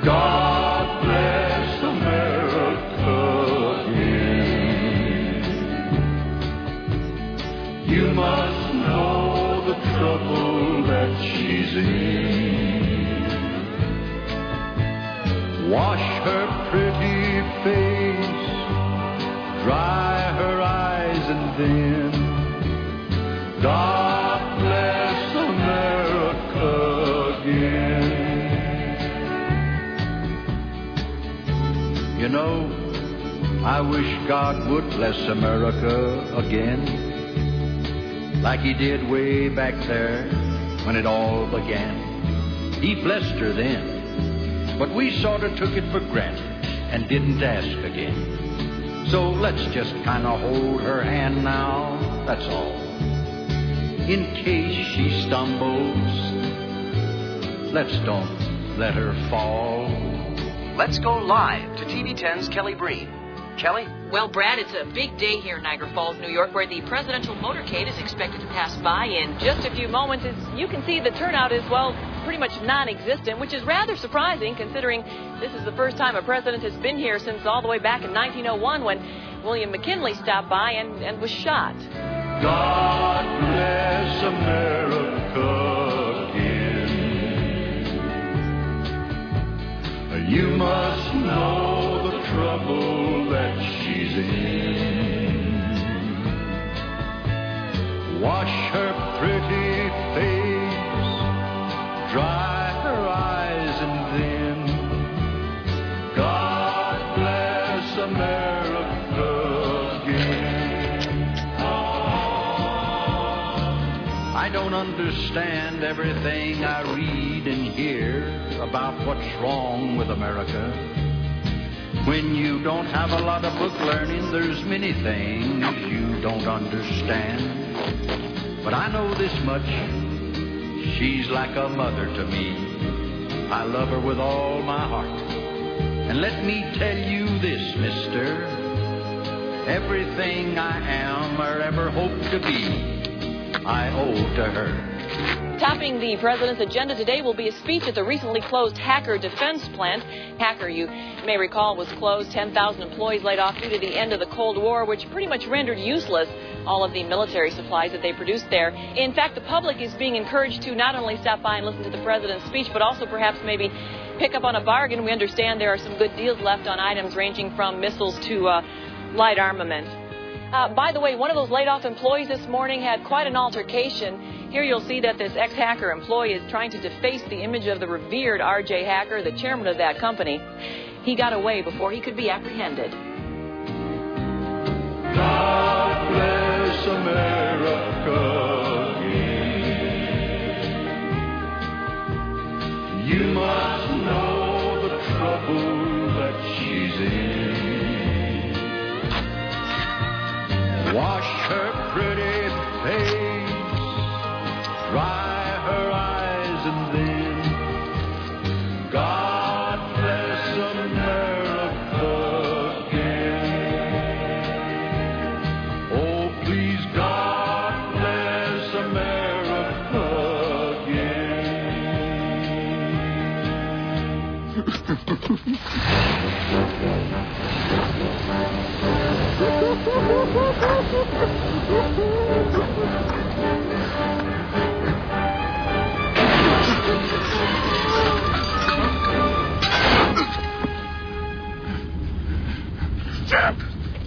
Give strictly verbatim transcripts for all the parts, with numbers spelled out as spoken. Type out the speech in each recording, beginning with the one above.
God bless America again. You must know the trouble that she's in. Wash her pretty face, dry her eyes, and then God bless America again. You know, I wish God would bless America again, like he did way back there when it all began. He blessed her then, but we sort of took it for granted and didn't ask again. So let's just kind of hold her hand now, that's all. In case she stumbles, let's don't let her fall. Let's go live to T V ten's Kelly Breen. Kelly? Well, Brad, it's a big day here in Niagara Falls, New York, where the presidential motorcade is expected to pass by in just a few moments. As you can see, the turnout is, well, pretty much non-existent, which is rather surprising considering this is the first time a president has been here since all the way back in nineteen oh one when William McKinley stopped by and, and was shot. God bless America again. You must know the trouble that she's in. Wash her pretty face, dry her eyes, and then God bless America again. I don't understand everything I read and hear about what's wrong with America. When you don't have a lot of book learning, there's many things you don't understand. But I know this much, she's like a mother to me. I love her with all my heart. And let me tell you this, mister, everything I am or ever hope to be, I owe to her. Topping the president's agenda today will be a speech at the recently closed Hacker Defense Plant. Hacker, you may recall, was closed. ten thousand employees laid off due to the end of the Cold War, which pretty much rendered useless all of the military supplies that they produced there. In fact, the public is being encouraged to not only stop by and listen to the president's speech, but also perhaps maybe pick up on a bargain. We understand there are some good deals left on items ranging from missiles to uh, light armament. Uh, by the way, one of those laid-off employees this morning had quite an altercation. Here you'll see that this ex-Hacker employee is trying to deface the image of the revered R J Hacker, the chairman of that company. He got away before he could be apprehended. God bless America again. You must know the trouble that she's in. Wash her pretty face, dry her eyes, and then God bless America again. Oh, please, God bless America again. Jab.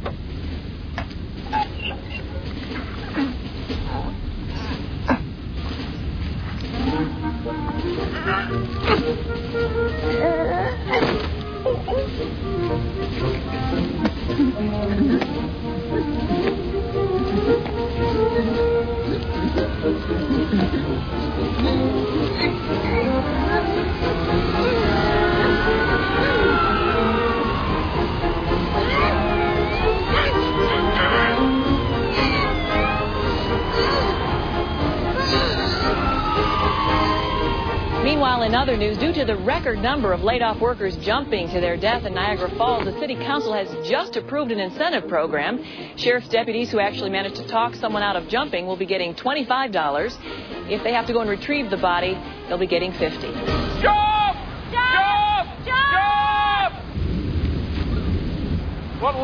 Meanwhile, in other news, due to the record number of laid-off workers jumping to their death in Niagara Falls, the City Council has just approved an incentive program. Sheriff's deputies who actually managed to talk someone out of jumping will be getting twenty-five dollars. If they have to go and retrieve the body, they'll be getting fifty dollars. Jump! Jump! Jump!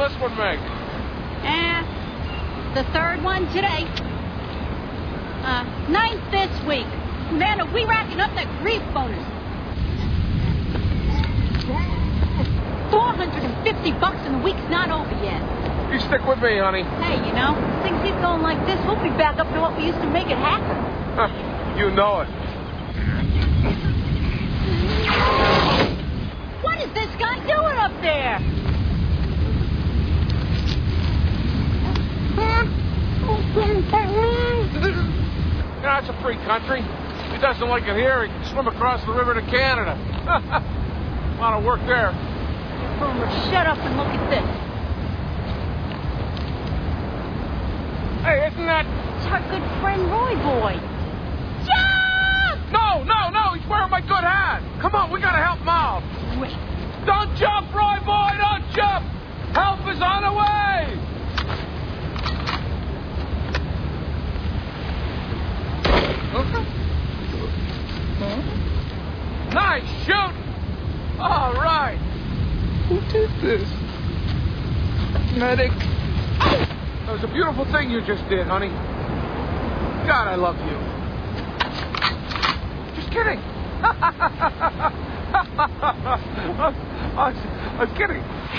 this one make? Eh, the third one today. Uh, ninth this week. Man, are we racking up that grief bonus? four hundred fifty bucks and the week's not over yet. You stick with me, honey. Hey, you know, things keep going like this, we'll be back up to what we used to make at Hacker. Huh, you know it. What is this guy doing up there? Yeah, it's a free country. If he doesn't like it here, he can swim across the river to Canada. A lot of work there. Boomer, shut up and look at this. Hey, isn't that... It's our good friend Roy Boy. Jump! No, no, no, he's wearing my good hat. Come on, we gotta help him out. Wait. Don't jump, Roy Boy, don't jump. Help is on the way. Nice shooting. All right. Who did this? Medic. That was a beautiful thing you just did, honey. God, I love you. Just kidding. I, was, I was kidding.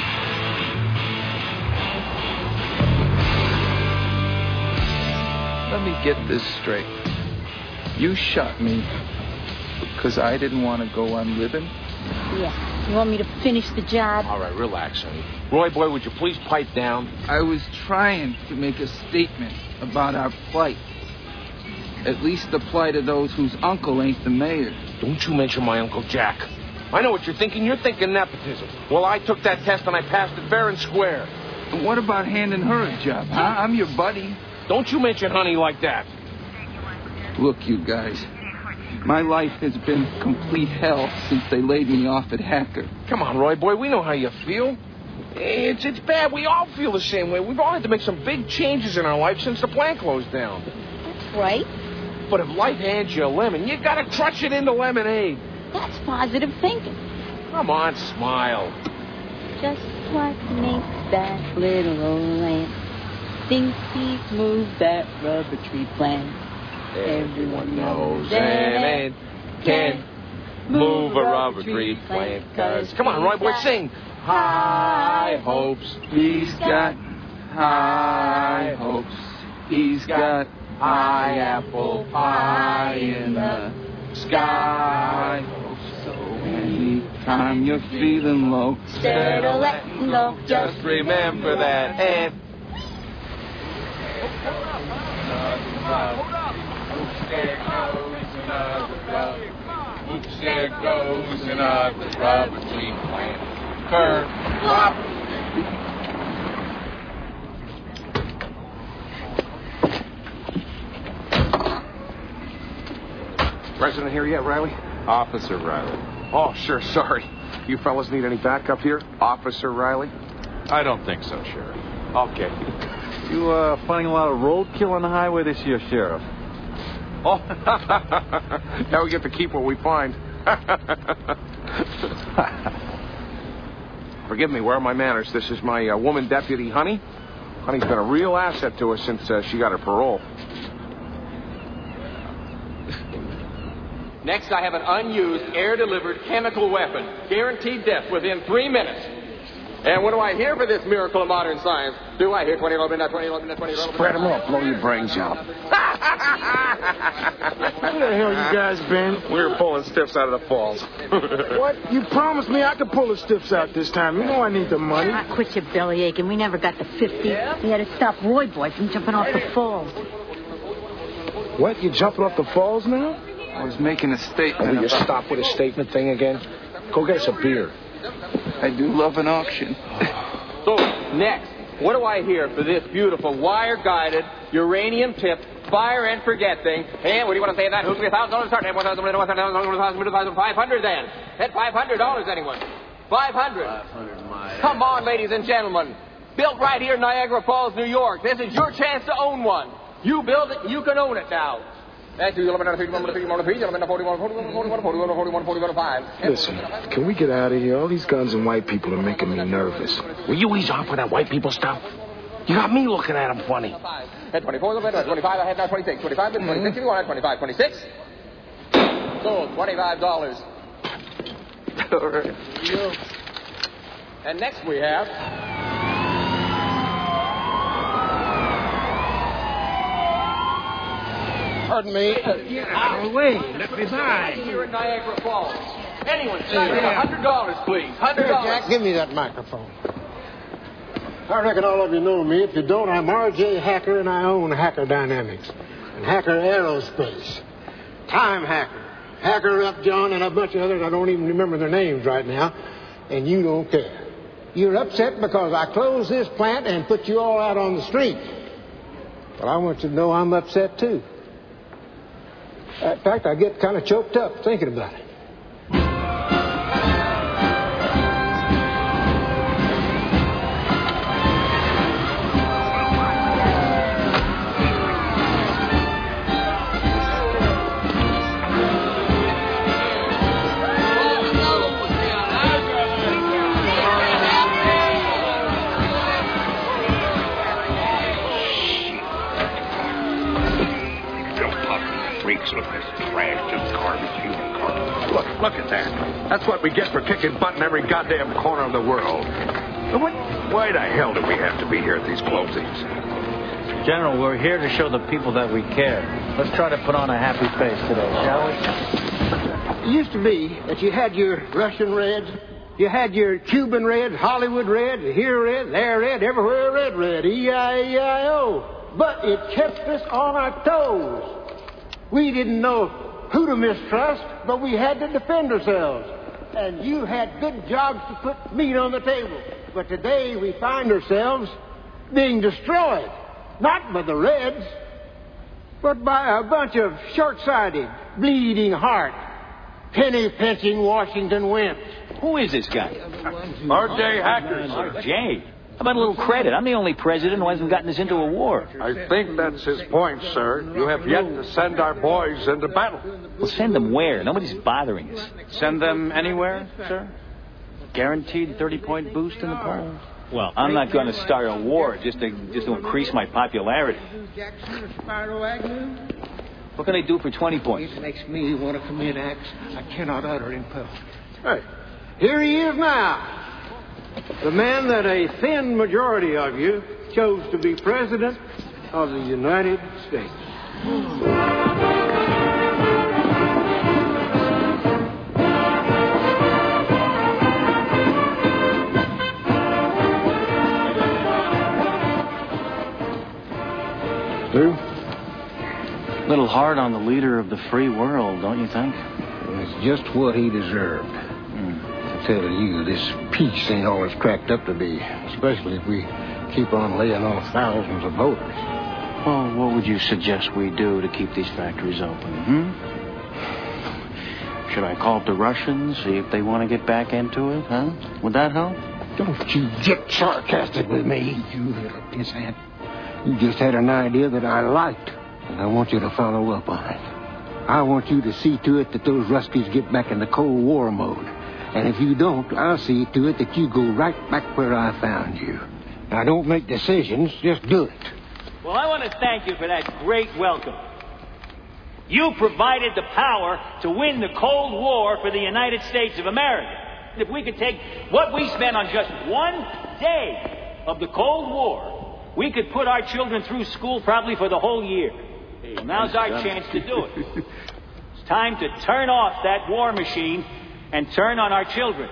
Let me get this straight. You shot me because I didn't want to go on living? Yeah. You want me to finish the job? All right, relax, honey. Roy Boy, would you please pipe down? I was trying to make a statement about our plight. At least the plight of those whose uncle ain't the mayor. Don't you mention my Uncle Jack. I know what you're thinking. You're thinking nepotism. Well, I took that test and I passed it fair and square. And what about handing her a job, huh? I'm your buddy. Don't you mention honey like that. Look, you guys. My life has been complete hell since they laid me off at Hacker. Come on, Roy Boy. We know how you feel. It's, it's bad. We all feel the same way. We've all had to make some big changes in our life since the plant closed down. That's right. But if life hands you a lemon, you gotta crush it into lemonade. That's positive thinking. Come on, smile. Just what makes that little old lamp think he's moved that rubber tree plant. Everyone knows and can move a rubber tree plant. Cause come on, Roy Boy, sing. High hopes. He's got high hopes. He's got high apple pie in the sky. So anytime you're feeling low, instead of letting go, just remember that. And there goes another rubber. Oops, there goes another rubber tree plant. Curve, flop. President here yet, Riley? Officer Riley. Oh, sure, sorry. You fellas need any backup here? Officer Riley? I don't think so, Sheriff. Okay. You uh, finding a lot of roadkill on the highway this year, Sheriff? Oh, now we get to keep what we find. Forgive me, where are my manners? This is my uh, woman deputy, Honey. Honey's been a real asset to us since uh, she got her parole. Next, I have an unused, air-delivered chemical weapon. Guaranteed death within three minutes. And what do I hear for this miracle of modern science? Do I hear twenty, eleven, twenty, eleven, twenty, eleven? Spread them up, blow your brains out. Where the hell you guys been? We were pulling stiffs out of the falls. What? You promised me I could pull the stiffs out this time. You know I need the money. Ah, quit your belly aching. We never got the fifty. We had to stop Roy Boy from jumping off the falls. What? You jumping off the falls now? I was making a statement. Will you stop with a statement thing again? Go get us a beer. I do love an auction. So, next, what do I hear for this beautiful wire-guided, uranium-tipped, fire and forget thing? And what do you want to say that? Who's going to be one thousand dollars start? one thousand, one thousand, one thousand, five hundred then. At five hundred dollars, anyone? five hundred. five hundred, my. Come on, ladies and gentlemen. Built right here in Niagara Falls, New York. This is your chance to own one. You build it, you can own it now. Listen, can we get out of here? All these guns and white people are making me nervous. Will you ease off with that white people stuff? You got me looking at them funny. At twenty-four, twenty-five, I had now twenty-six. twenty-five, twenty-six, you want twenty-five, twenty-six. Sold, twenty-five dollars. All right. And next we have... Pardon me. Uh, get out of the way. Let me by. Here in Niagara Falls. Anyone, say one hundred dollars, please. one hundred dollars. Here, Jack, give me that microphone. I reckon all of you know me. If you don't, I'm R J Hacker, and I own Hacker Dynamics and Hacker Aerospace. Time Hacker, Hacker Upjohn, and a bunch of others. I don't even remember their names right now, and you don't care. You're upset because I closed this plant and put you all out on the street. Well, I want you to know I'm upset, too. In fact, I get kind of choked up thinking about it. Look, look at that. That's what we get for kicking butt in every goddamn corner of the world. What, why the hell do we have to be here at these closings? General, we're here to show the people that we care. Let's try to put on a happy face today, shall we? It used to be that you had your Russian Reds, you had your Cuban Reds, Hollywood Red, here Red, there Red, everywhere Red Red, E I E I O. But it kept us on our toes. We didn't know who to mistrust, but we had to defend ourselves. And you had good jobs to put meat on the table. But today we find ourselves being destroyed, not by the Reds, but by a bunch of short-sighted, bleeding heart, penny-pinching Washington wimps. Who is this guy? R J Hacker, sir. R J? How about a little credit? I'm the only president who hasn't gotten us into a war. I think that's his point, sir. You have yet to send our boys into battle. Well, send them where? Nobody's bothering us. Send them anywhere, sir? Guaranteed thirty-point boost in the polls? Well, I'm not going to start a war just to just to increase my popularity. What can I do for twenty points? It makes me want to commit acts I cannot utter in public. Hey, here he is now. The man that a thin majority of you chose to be President of the United States. Lou? A little hard on the leader of the free world, don't you think? It's just what he deserved. I tell you, this peace ain't all it's cracked up to be, especially if we keep on laying off thousands of voters. Well, what would you suggest we do to keep these factories open, hmm? Should I call up the Russians, see if they want to get back into it, huh? Would that help? Don't you get sarcastic with me, you little pissant. You just had an idea that I liked, and I want you to follow up on it. I want you to see to it that those Ruskies get back in the Cold War mode. And if you don't, I'll see to it that you go right back where I found you. Now, don't make decisions, just do it. Well, I want to thank you for that great welcome. You provided the power to win the Cold War for the United States of America. If we could take what we spent on just one day of the Cold War, we could put our children through school probably for the whole year. Well, now's our chance to do it. It's time to turn off that war machine and turn on our children.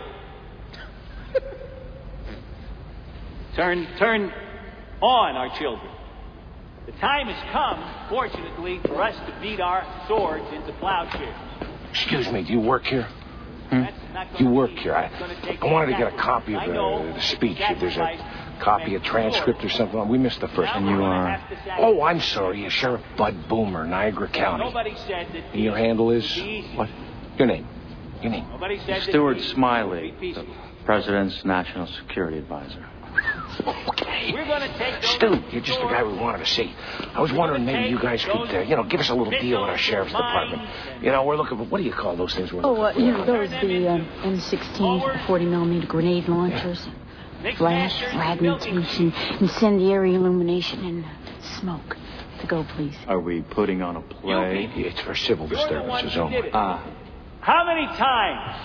turn, turn on our children. The time has come, fortunately, for us to beat our swords into plowshares. Excuse me, do you work here? Hmm? You work here. I, I wanted to get a copy of the, the speech. If there's a copy, a transcript or something. We missed the first. And you are? Oh, I'm sorry. Sheriff Bud Boomer, Niagara County. And your handle is what? Your name. Your name. Stuart Smiley, the President's National Security Advisor. Okay. We're going to take those Stu, you're just the guy we wanted to see. I was wondering maybe you guys could, uh, you know, give us a little deal with our sheriff's department. You know, we're looking for, what do you call those things we're Oh, looking uh, for? you know, those, the um, M sixteen, forty millimeter grenade launchers, flash, fragmentation, incendiary illumination, and smoke. To go, please. Are we putting on a play? It's for civil disturbances only. Ah. How many times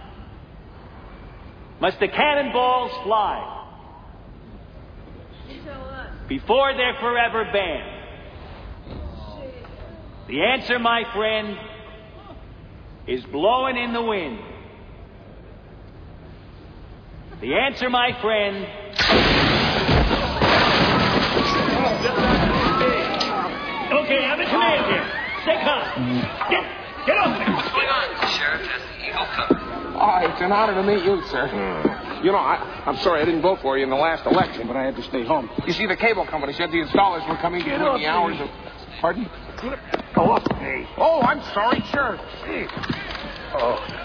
must the cannonballs fly before they're forever banned? The answer, my friend, is blowing in the wind. The answer, my friend... Okay, I'm in command here. Stay calm. Get, get over there. What's going on, Sheriff? Has the Eagle come? Oh, it's an honor to meet you, sir. Mm. You know, I, I'm sorry I didn't vote for you in the last election, but I had to stay home. You see, the cable company said the installers were coming between the hours of... Pardon? Go up, hey. Oh, I'm sorry, sure. Hey. Oh.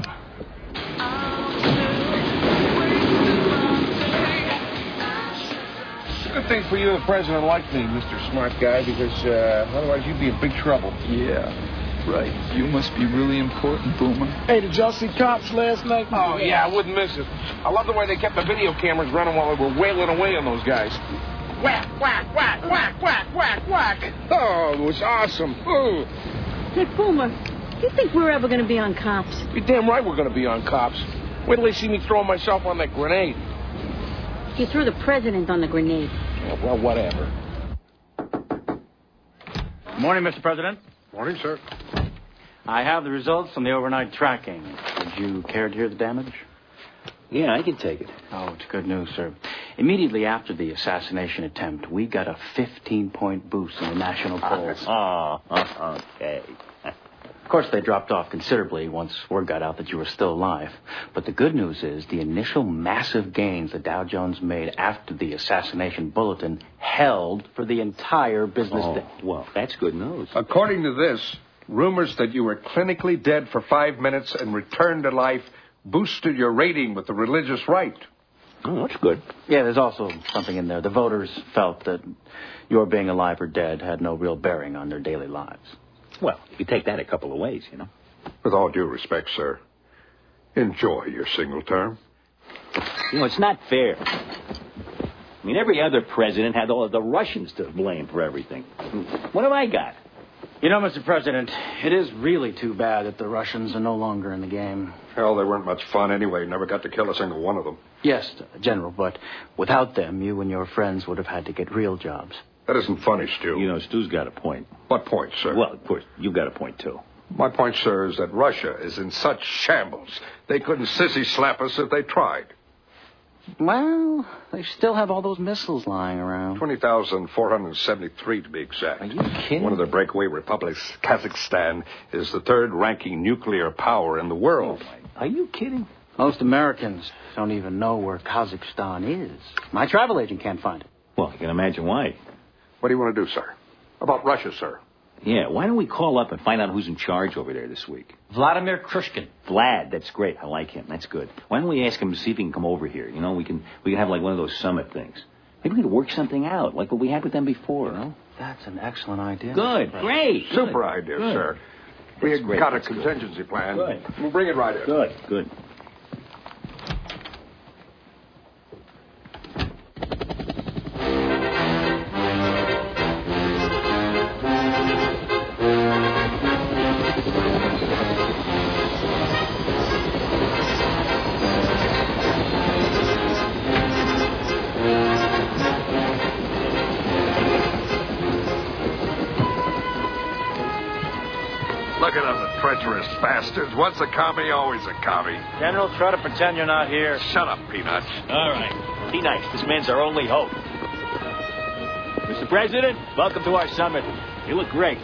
Good thing for you the president liked me, Mister Smart Guy, because uh, otherwise you'd be in big trouble. Yeah, right. You must be really important, Boomer. Hey, did y'all see Cops last night? Oh, yeah, I wouldn't miss it. I love the way they kept the video cameras running while they were wailing away on those guys. Whack, whack, whack, whack, whack, whack, whack. Oh, it was awesome. Ooh. Hey, Boomer, do you think we're ever going to be on Cops? You're damn right we're going to be on Cops. Wait till they see me throwing myself on that grenade. You threw the president on the grenade. Yeah, well, whatever. Morning, Mister President. Morning, sir. I have the results from the overnight tracking. Would you care to hear the damage? Yeah, I can take it. Oh, it's good news, sir. Immediately after the assassination attempt, we got a fifteen-point boost in the national polls. Oh, okay. Of course, they dropped off considerably once word got out that you were still alive. But the good news is the initial massive gains the Dow Jones made after the assassination bulletin held for the entire business oh, day. Well, that's good news. According to this, rumors that you were clinically dead for five minutes and returned to life boosted your rating with the religious right. Oh, that's good. Yeah, there's also something in there. The voters felt that your being alive or dead had no real bearing on their daily lives. Well, you could take that a couple of ways, you know. With all due respect, sir, enjoy your single term. You know, it's not fair. I mean, every other president had all of the Russians to blame for everything. What have I got? You know, Mister President, it is really too bad that the Russians are no longer in the game. Hell, they weren't much fun anyway. Never got to kill a single one of them. Yes, General, but without them, you and your friends would have had to get real jobs. That isn't funny, Stu. You know, Stu's got a point. What point, sir? Well, of course, you've got a point, too. My point, sir, is that Russia is in such shambles, they couldn't sissy slap us if they tried. Well, they still have all those missiles lying around. twenty thousand four hundred seventy-three to be exact. Are you kidding? One of the breakaway republics, Kazakhstan, is the third-ranking nuclear power in the world. Oh, are you kidding? Most Americans don't even know where Kazakhstan is. My travel agent can't find it. Well, I can imagine why. What do you want to do, sir? About Russia, sir? Yeah, why don't we call up and find out who's in charge over there this week? Vladimir Krushkin. Vlad, that's great. I like him. That's good. Why don't we ask him to see if he can come over here? You know, we can we can have like one of those summit things. Maybe we could work something out, like what we had with them before, you know? That's an excellent idea. Good, great. Super good. idea, good. sir. That's We great. got a That's contingency good. plan. Good. We'll bring it right in. Good, good. Look at them, the treacherous bastards. Once a commie, always a commie. General, try to pretend you're not here. Shut up, Peanuts. All right. Be nice. This man's our only hope. Mister President, welcome to our summit. You look great.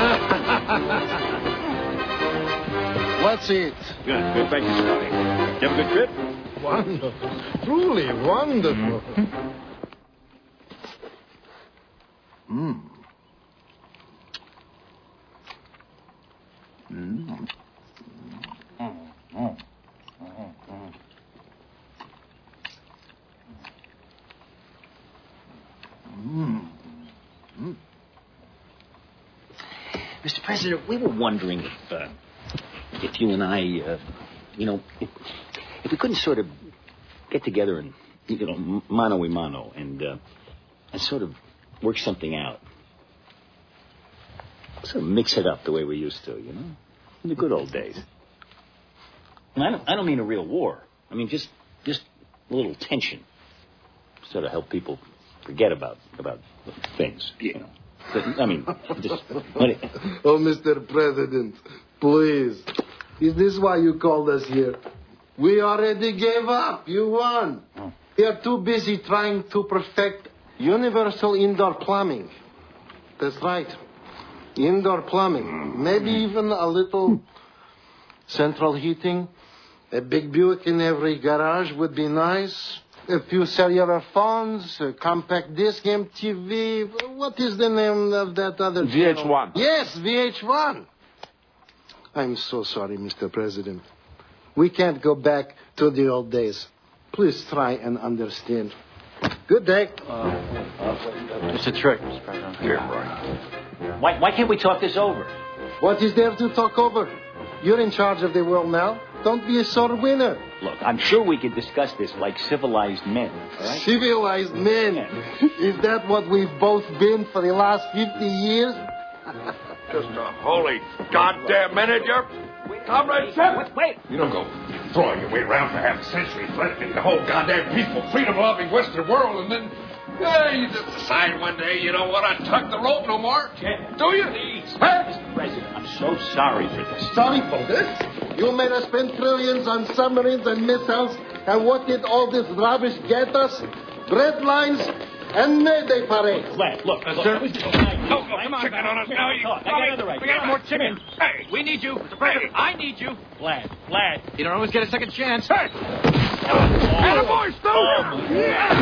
Let's eat. Good. Good. Thank you, Scotty. You have a good trip? Wonderful. Truly wonderful. Mmm. Mm. Mm. Mm. Mm. Mister President, we were wondering if, uh, if you and I, uh, you know, if, if we couldn't sort of get together and, you know, mano a mano and, uh, and sort of work something out. Sort of mix it up the way we used to, you know, in the good old days. And I don't, I don't mean a real war. I mean just, just a little tension, sort of help people forget about about things, you know. But, I mean, just. Oh, Mister President, please, is this why you called us here? We already gave up. You won. Oh. We are too busy trying to perfect universal indoor plumbing. That's right. Indoor plumbing. Maybe even a little central heating. A big Buick in every garage would be nice. A few cellular phones, a compact disc, M T V. What is the name of that other V H one. Channel? Yes, V H one. I'm so sorry, Mister President. We can't go back to the old days. Please try and understand. Good day. Uh, uh, it's a trick, Mister President. Here, Brian. Why, why can't we talk this over? What is there to talk over? You're in charge of the world now. Don't be a sore winner. Look, I'm sure we could discuss this like civilized men, all right? Civilized men? Is that what we've both been for the last fifty years? Just a holy goddamn minute, you're... Comrade Shep! Wait! You don't go throwing your weight around for half a century, threatening the whole goddamn peaceful, freedom-loving Western world, and then... Hey, you just decide one day you don't want to tug the rope no more. Shep, do you? Please, huh? Mister President, I'm so sorry for this. Sorry for this? You made us spend trillions on submarines and missiles, and what did all this rubbish get us? Red lines and Mayday parades. Lad, look, uh, look. sir. Look, Oh, oh, come on, chicken on us now. You I got another idea. We got more chicken. Hey, we need you. Mister President, I need you. Lad, lad. You don't always get a second chance. Hey! Attaboy, Stu! Get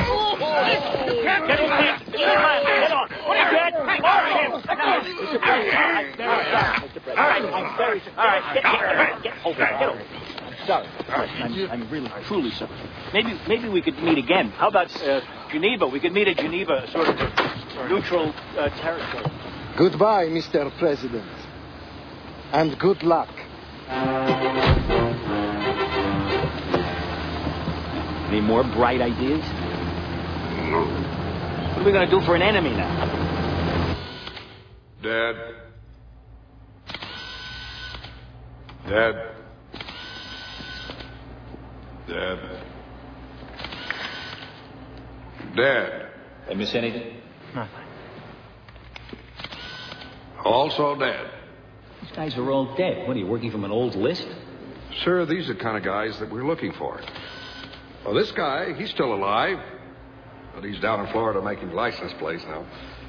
on. What are you doing? All right, Mister President. All right, I'm very sorry. All right, get over. Get over. Get over. Sorry. I'm, I'm really, truly sorry. Maybe, maybe we could meet again. How about uh, Geneva? We could meet at Geneva, sort of a neutral uh, territory. Goodbye, Mister President, and good luck. Any more bright ideas? What are we going to do for an enemy now? Dad. Dad. Dad. Dad. I miss anything? Nothing. Also Dad. These guys are all dead. What, are you working from an old list? Sir, these are the kind of guys that we're looking for. Well, this guy, he's still alive. But he's down in Florida making license plates now.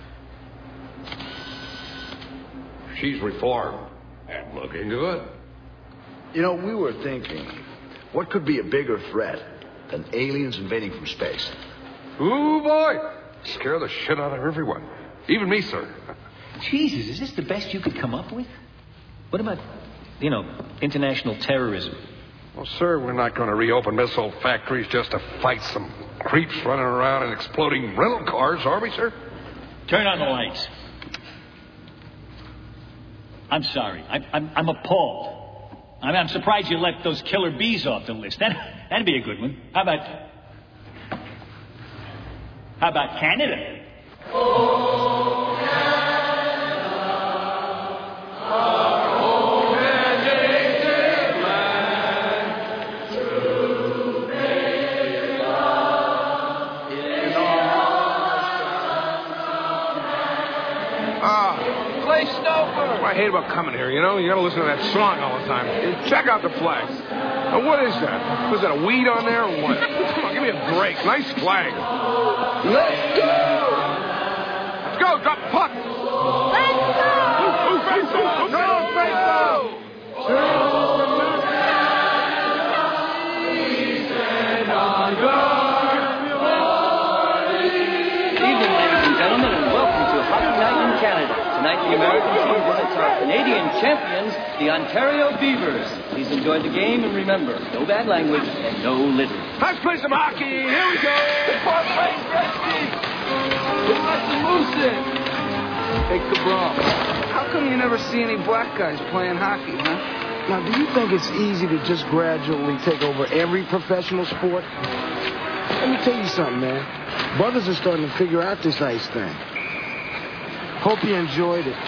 She's reformed and looking good. You know, we were thinking, what could be a bigger threat than aliens invading from space? Ooh, boy. Scare the shit out of everyone. Even me, sir. Jesus, is this the best you could come up with? What about, you know, international terrorism? Well, sir, we're not going to reopen missile factories just to fight some creeps running around in exploding rental cars, are we, sir? Turn on the lights. I'm sorry. I'm, I'm, I'm appalled. I'm, I'm surprised you left those killer bees off the list. That, that'd be a good one. How about... How about Canada? Oh, Canada, oh, native land, to make love in Ah, Clay Stover. What I hate about coming here, you know? You gotta listen to that song all the time. Check out the flags. Now, what is that? Was that a weed on there or what? Come on, give me a break. Nice flag. Let's go! Let's go, drop the puck! Let's go! Who, who, who, who, go, Franco! Good evening, ladies and gentlemen, and welcome to Hockey Night in Canada. Tonight, the American team visits our Canadian champions, the Ontario Beavers. Please enjoy the game, and remember, no bad language and no littering. Let's play some hockey. Here we go. Four plays, Gretzky. Who lets the moose in? Take the ball. How come you never see any black guys playing hockey, huh? Now, do you think it's easy to just gradually take over every professional sport? Let me tell you something, man. Brothers are starting to figure out this ice thing. Hope you enjoyed it.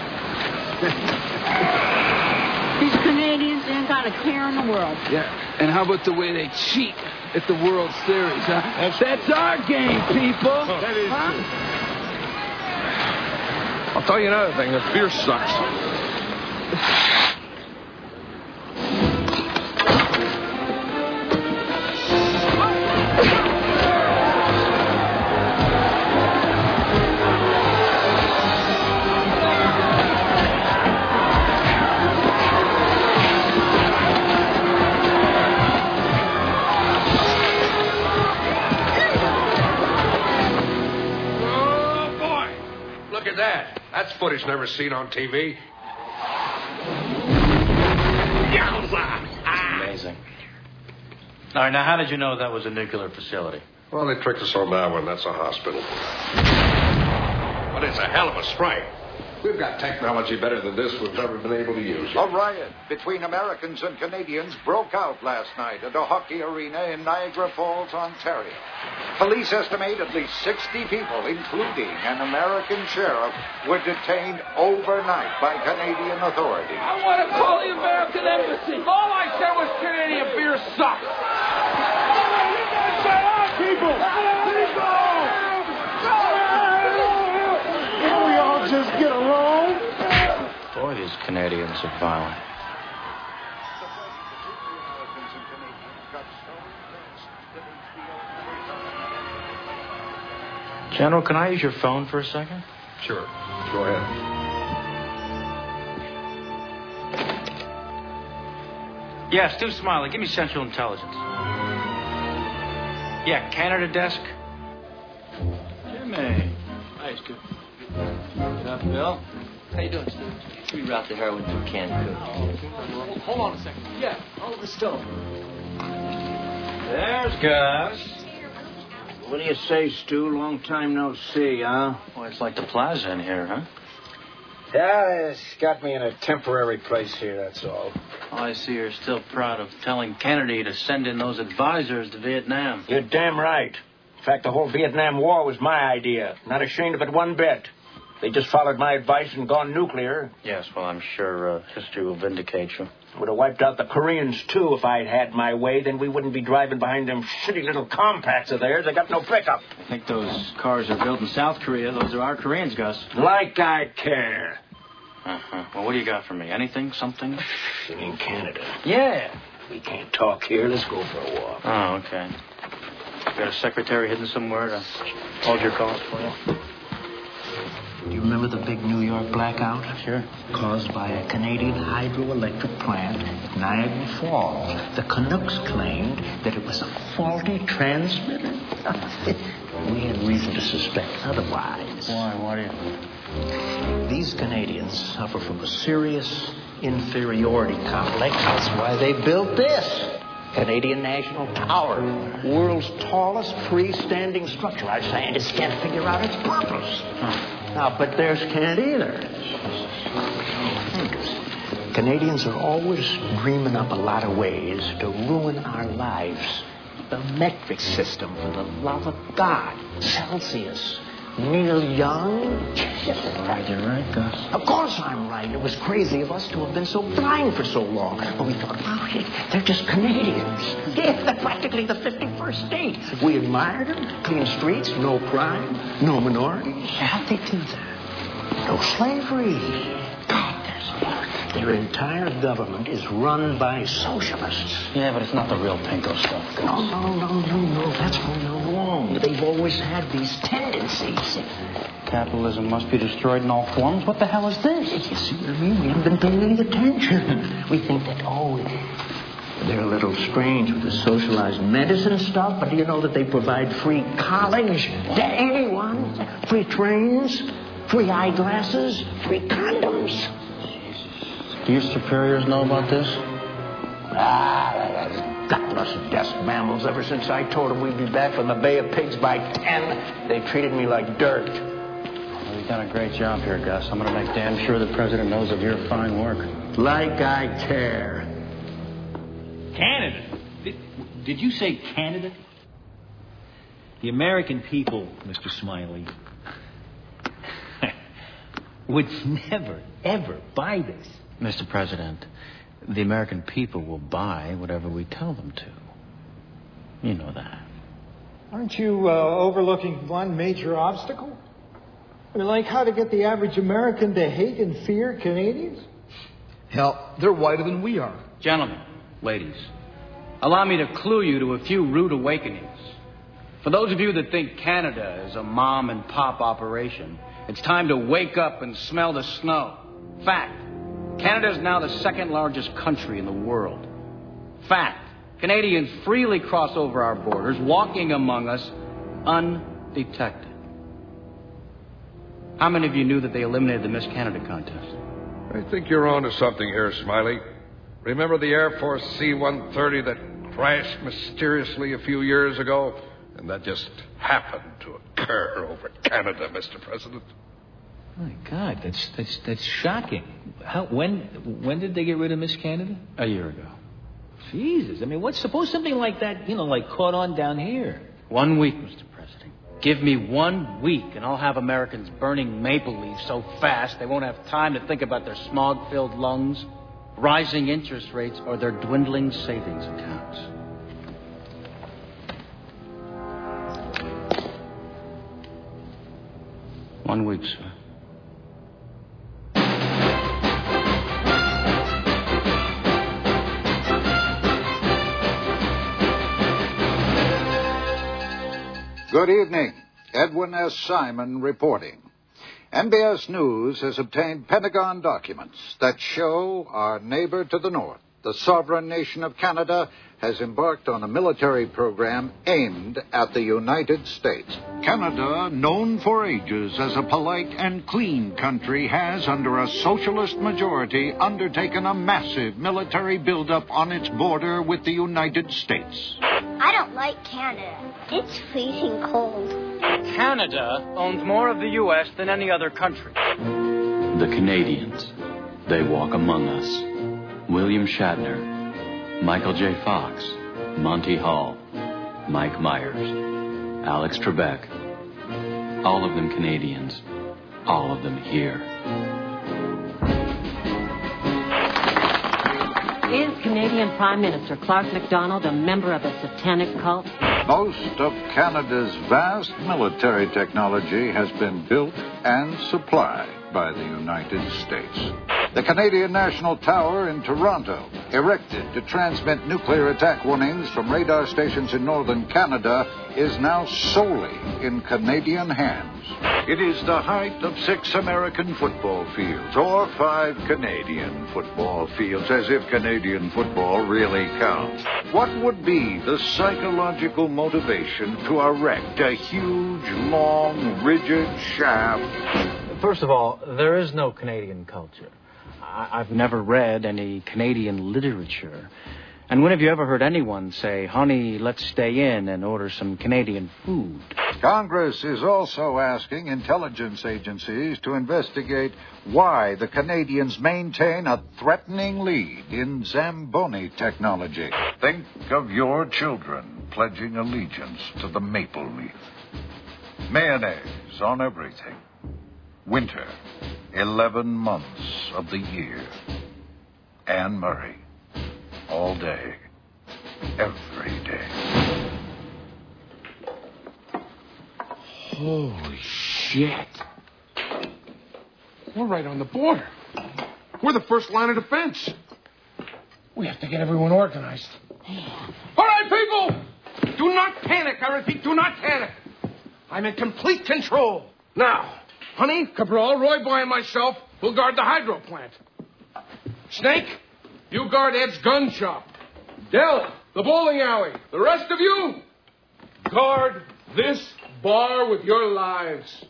These Canadians ain't got a care in the world. Yeah, and how about the way they cheat at the World Series, huh? That's, That's our game, people. Oh, that is huh? true. I'll tell you another thing. The beer sucks. That's footage never seen on T V. Amazing. All right, now how did you know that was a nuclear facility? Well, they tricked us on that one. That's a hospital. But it's a hell of a strike. We've got technology better than this we've never been able to use. A riot between Americans and Canadians broke out last night at a hockey arena in Niagara Falls, Ontario. Police estimate at least sixty people, including an American sheriff, were detained overnight by Canadian authorities. I want to call the American embassy. All I said was Canadian beer sucks. Shut up, people! People! Can we all just get along? Boy, these Canadians are violent. General, can I use your phone for a second? Sure. Go ahead. Yeah, Stu Smiley, give me Central Intelligence. Yeah, Canada desk. Jimmy. Hi, Stu. What up, Bill? How you doing, Stu? Reroute the heroin through Cancun. Oh, hold on a second. Yeah, Oliver Stone. There's Gus. What do you say, Stu? Long time no see, huh? Well, it's like the plaza in here, huh? Yeah, it's got me in a temporary place here, that's all. Oh, I see you're still proud of telling Kennedy to send in those advisors to Vietnam. You're damn right. In fact, the whole Vietnam War was my idea. Not ashamed of it one bit. They just followed my advice and gone nuclear. Yes, well, I'm sure uh, history will vindicate you. Would have wiped out the Koreans, too, if I'd had my way. Then we wouldn't be driving behind them shitty little compacts of theirs. They got no pickup. I think those cars are built in South Korea. Those are our Koreans, Gus. Like I care. Uh-huh. Well, what do you got for me? Anything? Something? You mean Canada? Yeah. We can't talk here. Let's go for a walk. Oh, okay. You got a secretary hidden somewhere to hold your calls for you? Do you remember the big New York blackout? Sure. Caused by a Canadian hydroelectric plant at Niagara Falls. The Canucks claimed that it was a faulty transmitter. We had reason to suspect otherwise. Why? Why do you... These Canadians suffer from a serious inferiority complex. That's why they built this. Canadian National Tower, world's tallest freestanding structure. Our scientists can't figure out its purpose. Huh. Now, but theirs can't either. Canadians are always dreaming up a lot of ways to ruin our lives. The metric system, for the love of God. Celsius. Neil Young. Right, you're right, Gus. Of course I'm right. It was crazy of us to have been so blind for so long. But we thought, oh, they're just Canadians. Yeah, they're practically the fifty-first state. We admired them. Clean streets, no crime, no minorities. How'd they do that? No slavery. God, there's Their entire government is run by socialists. Yeah, but it's not the real pinko stuff, Gus. No, no, no, no, no. That's where you're wrong. They've always had these tendencies. Capitalism must be destroyed in all forms. What the hell is this? You see what I mean? We haven't been paying any attention. We think that, oh, they're a little strange with the socialized medicine stuff, but do you know that they provide free college to anyone? Free trains, free eyeglasses, free condoms. Do your superiors know about this? Ah, gutless desk mammals. Ever since I told them we'd be back from the Bay of Pigs by ten, they treated me like dirt. Well, You've done a great job here, Gus. I'm going to make damn sure the president knows of your fine work. Like I care. Canada? Did, did you say Canada? The American people, Mister Smiley, would never, ever buy this. Mister President, the American people will buy whatever we tell them to. You know that. Aren't you uh, overlooking one major obstacle? I mean, like how to get the average American to hate and fear Canadians? Hell, they're whiter than we are. Gentlemen, ladies, allow me to clue you to a few rude awakenings. For those of you that think Canada is a mom and pop operation, it's time to wake up and smell the snow. Fact, Canada is now the second largest country in the world. Fact, Canadians freely cross over our borders, walking among us undetected. How many of you knew that they eliminated the Miss Canada contest? I think you're on to something here, Smiley. Remember the Air Force C one thirty that crashed mysteriously a few years ago? And that just happened to occur over Canada, Mister President. My God, that's that's that's shocking. How when when did they get rid of Miss Canada? A year ago. Jesus, I mean, what's suppose something like that, you know, like caught on down here? One week, Mister President. Give me one week, and I'll have Americans burning maple leaves so fast they won't have time to think about their smog-filled lungs, rising interest rates, or their dwindling savings accounts. One week, sir. Good evening. Edwin S. Simon reporting. N B S News has obtained Pentagon documents that show our neighbor to the north, the sovereign nation of Canada, has embarked on a military program aimed at the United States. Canada, known for ages as a polite and clean country, has, under a socialist majority, undertaken a massive military buildup on its border with the United States. I don't like Canada. It's freezing cold. Canada owns more of the U S than any other country. The Canadians, they walk among us. William Shatner, Michael J. Fox, Monty Hall, Mike Myers, Alex Trebek. All of them Canadians. All of them here. Is Canadian Prime Minister Clark MacDonald a member of a satanic cult? Most of Canada's vast military technology has been built and supplied by the United States. The Canadian National Tower in Toronto, erected to transmit nuclear attack warnings from radar stations in northern Canada, is now solely in Canadian hands. It is the height of six American football fields, or five Canadian football fields, as if Canadian football really counts. What would be the psychological motivation to erect a huge, long, rigid shaft? First of all, there is no Canadian culture. I- I've never read any Canadian literature. And when have you ever heard anyone say, honey, let's stay in and order some Canadian food? Congress is also asking intelligence agencies to investigate why the Canadians maintain a threatening lead in Zamboni technology. Think of your children pledging allegiance to the maple leaf. Mayonnaise on everything. Winter, eleven months of the year. Anne Murray. All day. Every day. Holy shit. We're right on the border. We're the first line of defense. We have to get everyone organized. All right, people! Do not panic. I repeat, do not panic. I'm in complete control. Now, Honey, Cabral, Roy Boy, and myself will guard the hydro plant. Snake, you guard Ed's gun shop. Dell, the bowling alley. The rest of you, guard this bar with your lives.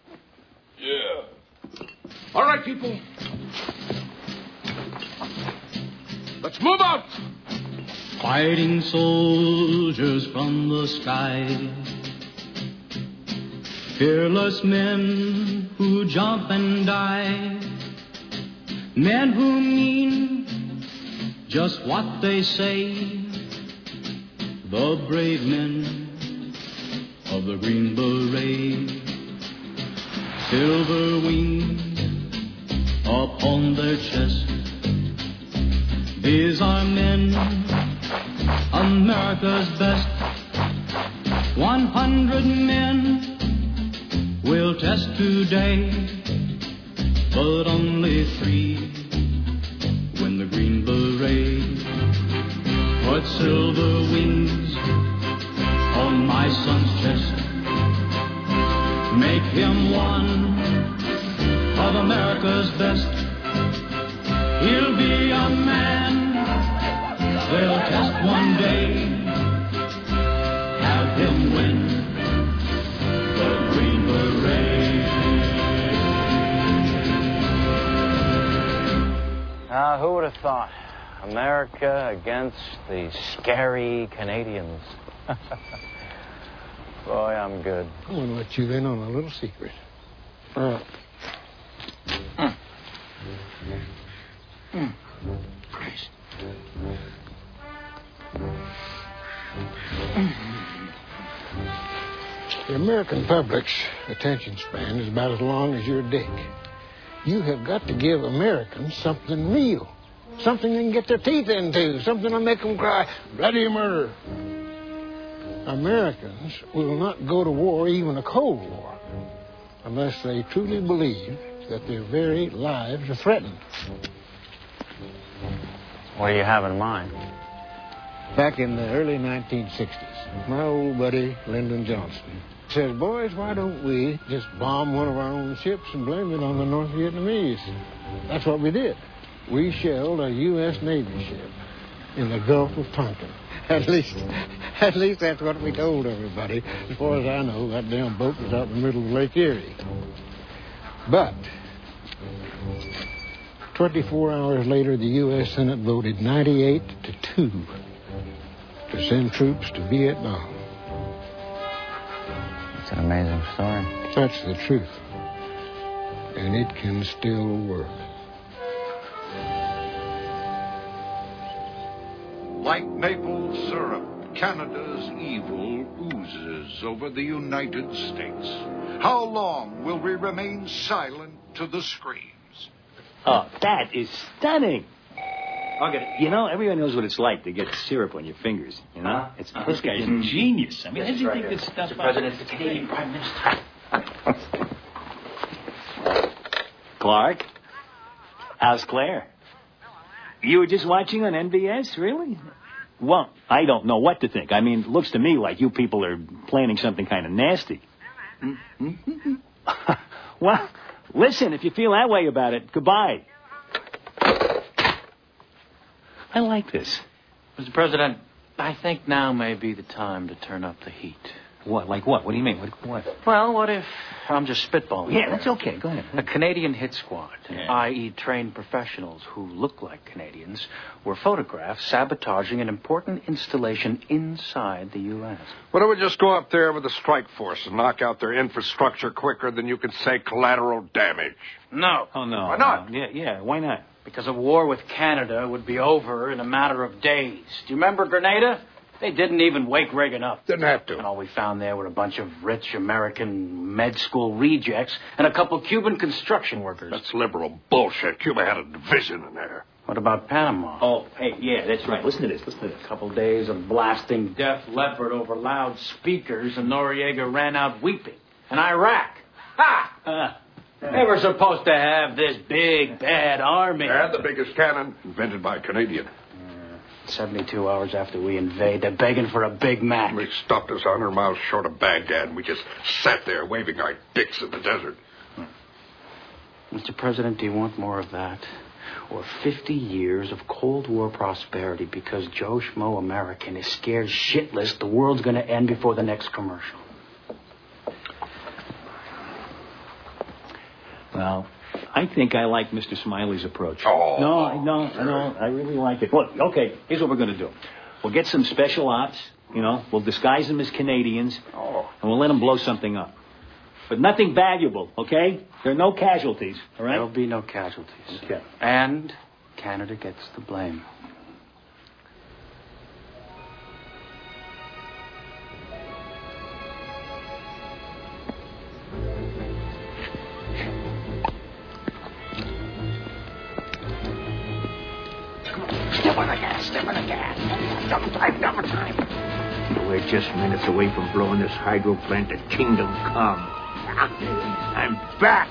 Yeah. All right, people. Let's move out. Fighting soldiers from the sky, Fearless men who jump and die, men who mean just what they say, the brave men of the Green Beret. Silver wings upon their chest, these are men, America's best. One hundred men will test today, but only three win the Green Beret. Put silver wings on my son's chest, make him one of America's best. He'll be a man they'll test one day, have him win the Green Beret. Now, who would have thought? America against the scary Canadians. Boy, I'm good. I want to let you in on a little secret. Uh, mm. Mm. Christ. The American public's attention span is about as long as your dick. You have got to give Americans something real, something they can get their teeth into, something to make them cry bloody murder. Americans will not go to war, even a Cold War, unless they truly believe that their very lives are threatened. What do you have in mind? Back in the early nineteen sixties, my old buddy Lyndon Johnson says, boys, why don't we just bomb one of our own ships and blame it on the North Vietnamese? That's what we did. We shelled a U S Navy ship in the Gulf of Tonkin. At least, at least that's what we told everybody. As far as I know, that damn boat was out in the middle of Lake Erie. But twenty-four hours later, the U S Senate voted ninety-eight to two to send troops to Vietnam. It's an amazing story. That's the truth. And it can still work. Like maple syrup, Canada's evil oozes over the United States. How long will we remain silent to the screams? Oh, that is stunning. Okay, you know, everyone knows what it's like to get syrup on your fingers, you know? Huh? It's Uh, This guy's in- genius. I mean, how does he Right think here. this stuff Mister President, the Canadian Prime Minister. Clark? How's Claire? You were just watching on N B S, really? Well, I don't know what to think. I mean, it looks to me like you people are planning something kind of nasty. Well, listen, if you feel that way about it, goodbye. I like this. Mister President, I think now may be the time to turn up the heat. What? Like what? What do you mean? What? what? Well, what if I'm just spitballing? Yeah, that's okay. Go ahead. A Canadian hit squad, Yeah. that is trained professionals who look like Canadians, were photographed sabotaging an important installation inside the U S. Why don't we just go up there with the strike force and knock out their infrastructure quicker than you can say collateral damage? No. Oh, no. Why not? No. Yeah, yeah, why not? Because a war with Canada would be over in a matter of days. Do you remember Grenada? They didn't even wake Reagan up. Didn't have to. And all we found there were a bunch of rich American med school rejects and a couple Cuban construction workers. That's liberal bullshit. Cuba had a division in there. What about Panama? Oh, hey, yeah, that's right. Listen to this. Listen to this. A couple days of blasting Def Leppard over loudspeakers, and Noriega ran out weeping. And Iraq. Ha! Uh, They were supposed to have this big, bad army. And the biggest cannon invented by a Canadian. seventy-two hours after we invade, they're begging for a Big Mac. They stopped us a hundred miles short of Baghdad, and we just sat there waving our dicks in the desert. Mister President, do you want more of that? Or fifty years of Cold War prosperity because Joe Schmo American is scared shitless the world's going to end before the next commercial? well, I think I like Mister Smiley's approach. Oh. No, no, no, I really like it. Look, okay, here's what we're going to do. We'll get some special ops, you know. We'll disguise them as Canadians, Oh. and we'll let them blow something up. But nothing valuable, okay? There are no casualties, all right? There'll be no casualties. Okay. And Canada gets the blame. Step on the gas, step on the gas. Double time, double time. We're just minutes away from blowing this hydro plant to kingdom come. I'm back.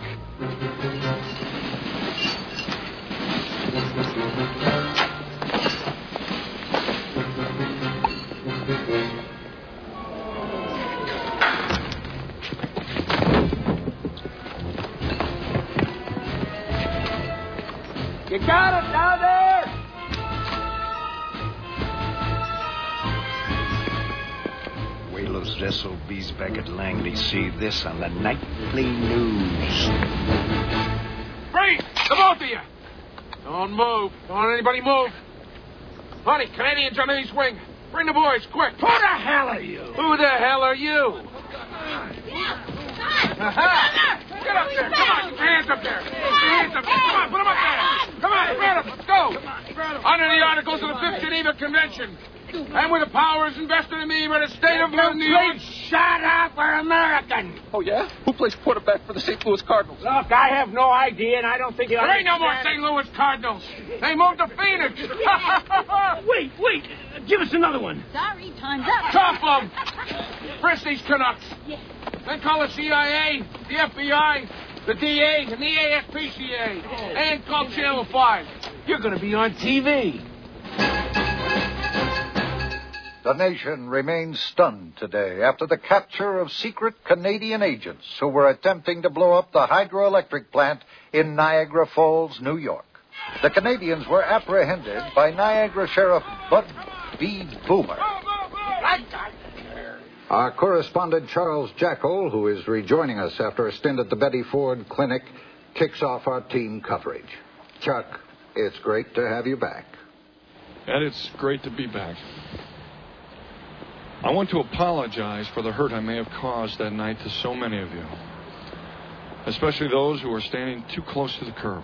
You got it down there! Wait till those S O Bs back at Langley see this on the nightly news. Freeze! The both of you! Don't move. Don't let anybody move. Honey, Canadians under east wing. Bring the boys, quick. Who the hell are you? Who the hell are you? Uh-huh. Get up there. Come on, get your hands up there. Get your hands up there. Come on, put them up there. Come on, grab them. Let's go. Under the Articles of the Fifth Geneva Convention. And with the powers invested in me by the state of New York. Shut up, we're American. Oh, yeah? Who plays quarterback for the Saint Louis Cardinals? Look, I have no idea, and I don't think you'll There ain't no more Saint Louis Cardinals. They moved to Phoenix. Wait, wait. Give us another one. Sorry, time's up. Top them. Frisk these Canucks. Yeah. Then call the C I A, the F B I, the D A, and the A S P C A. And call Channel five. You're going to be on T V. The nation remains stunned today after the capture of secret Canadian agents who were attempting to blow up the hydroelectric plant in Niagara Falls, New York. The Canadians were apprehended by Niagara Sheriff Bud B. Boomer. Our correspondent Charles Jackal, who is rejoining us after a stint at the Betty Ford Clinic, kicks off our team coverage. Chuck, it's great to have you back. And it's great to be back. I want to apologize for the hurt I may have caused that night to so many of you, especially those who are standing too close to the curb.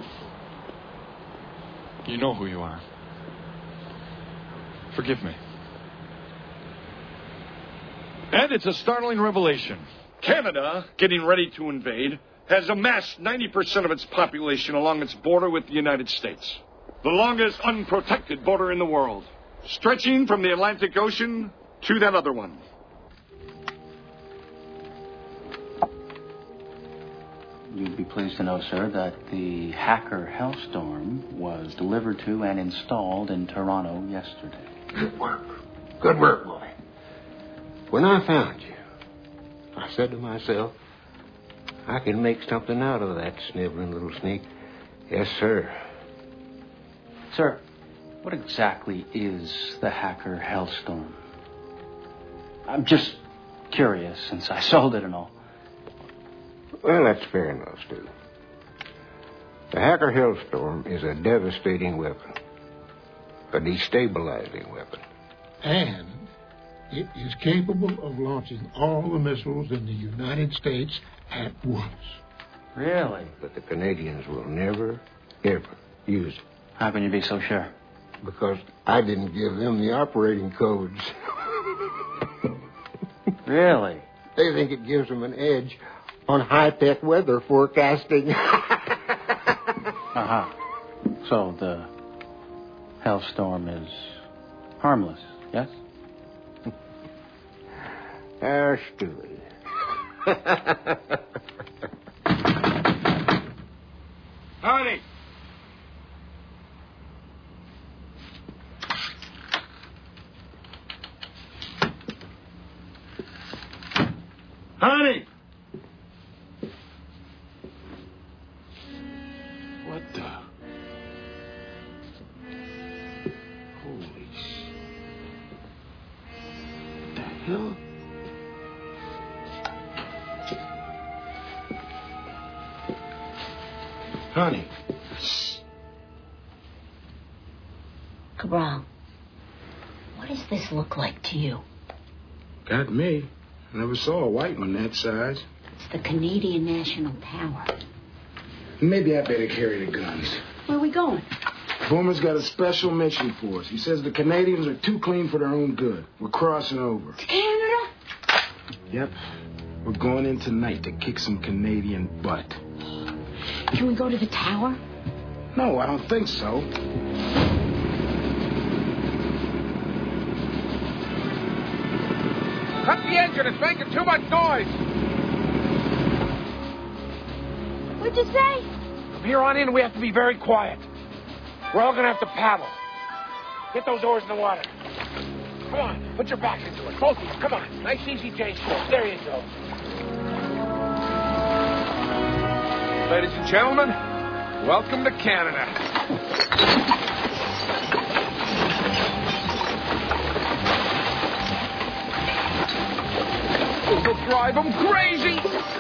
You know who you are. Forgive me. And it's a startling revelation. Canada, getting ready to invade, has amassed ninety percent of its population along its border with the United States. The longest unprotected border in the world, stretching from the Atlantic Ocean to that other one. You'd be pleased to know, sir, that the Hacker Hellstorm was delivered to and installed in Toronto yesterday. Good work. Good work, boy. When I found you, I said to myself, I can make something out of that sniveling little sneak. Yes, sir. Sir, what exactly is the Hacker Hellstorm? I'm just curious, since I sold it and all. Well, that's fair enough, Stu. The Hacker Hellstorm is a devastating weapon, a destabilizing weapon. And it is capable of launching all the missiles in the United States at once. Really? But the Canadians will never, ever use it. How can you be so sure? Because I didn't give them the operating codes. Really? They think it gives them an edge on high-tech weather forecasting. Uh-huh. So the Hellstorm is harmless, yes? Ah, Stewie. Honey! Honey! What the? Holy sh... What the hell? Honey. Shh. Cabral, what does this look like to you? Got me. Never saw a white one that size. It's the Canadian National Tower. Maybe I better carry the guns. Where are we going? Boomer's got a special mission for us. He says the Canadians are too clean for their own good. We're crossing over. To Canada? Yep. We're going in tonight to kick some Canadian butt. Can we go to the tower? No, I don't think so. Cut the engine. It's making too much noise. What'd you say? From here on in, we have to be very quiet. We're all going to have to paddle. Get those oars in the water. Come on, put your backs into it. Both of you, come on. Nice, easy change course. There you go. Ladies and gentlemen, welcome to Canada. This will drive them crazy.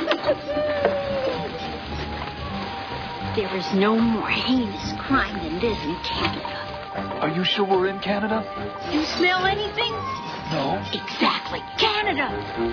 There is no more heinous crime than this in Canada. Are you sure we're in Canada? You smell anything? No. Exactly. Canada.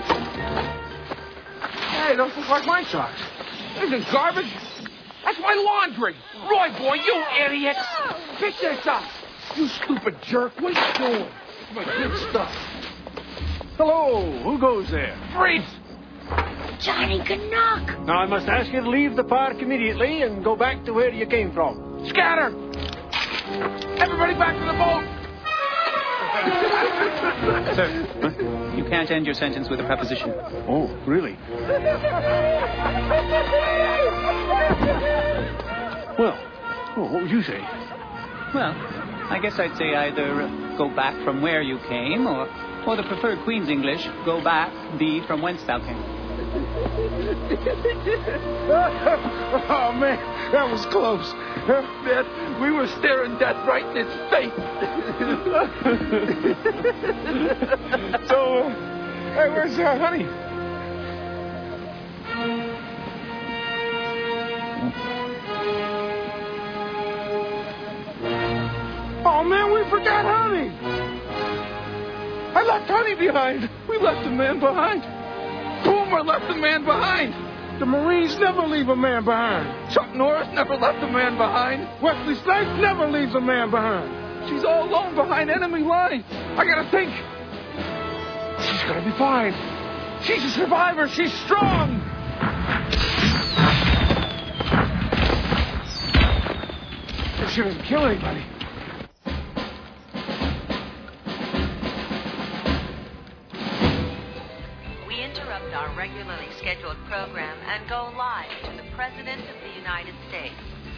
Hey, those look like my socks. This isn't garbage. That's my laundry. Roy, boy, you idiot. Pick this up. You stupid jerk. What are you doing? It's my good stuff. Hello. Who goes there? Freeze. Johnny Canuck. Now, I must ask you to leave the park immediately and go back to where you came from. Scatter. Everybody back to the boat. Sir, you can't end your sentence with a preposition. Oh, really? Well, well, what would you say? Well, I guess I'd say either uh, go back from where you came, or, or the preferred Queen's English, go back, be from whence thou came. Oh, man, that was close. Man, we were staring death right in its face. So, uh, hey, where's uh, honey? Oh, man, we forgot honey. I left honey behind. We left a man behind. Boomer left a man behind. The Marines never leave a man behind. Chuck Norris never left a man behind. Wesley Snipes never leaves a man behind. She's all alone behind enemy lines. I gotta think. She's gonna be fine. She's a survivor. She's strong. She doesn't kill anybody. Our regularly scheduled program and go live to the President of the United States.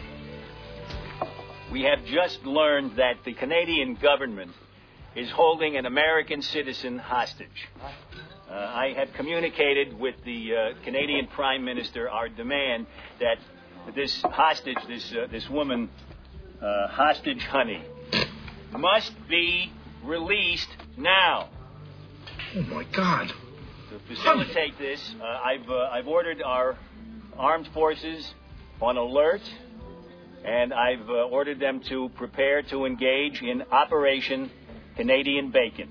We have just learned that the Canadian government is holding an American citizen hostage. Uh, I have communicated with the uh, Canadian Prime Minister our demand that this hostage, this uh, this woman, uh, hostage honey, must be released now. Oh, my God. To facilitate this, uh, I've uh, I've ordered our armed forces on alert, and I've uh, ordered them to prepare to engage in Operation Canadian Bacon.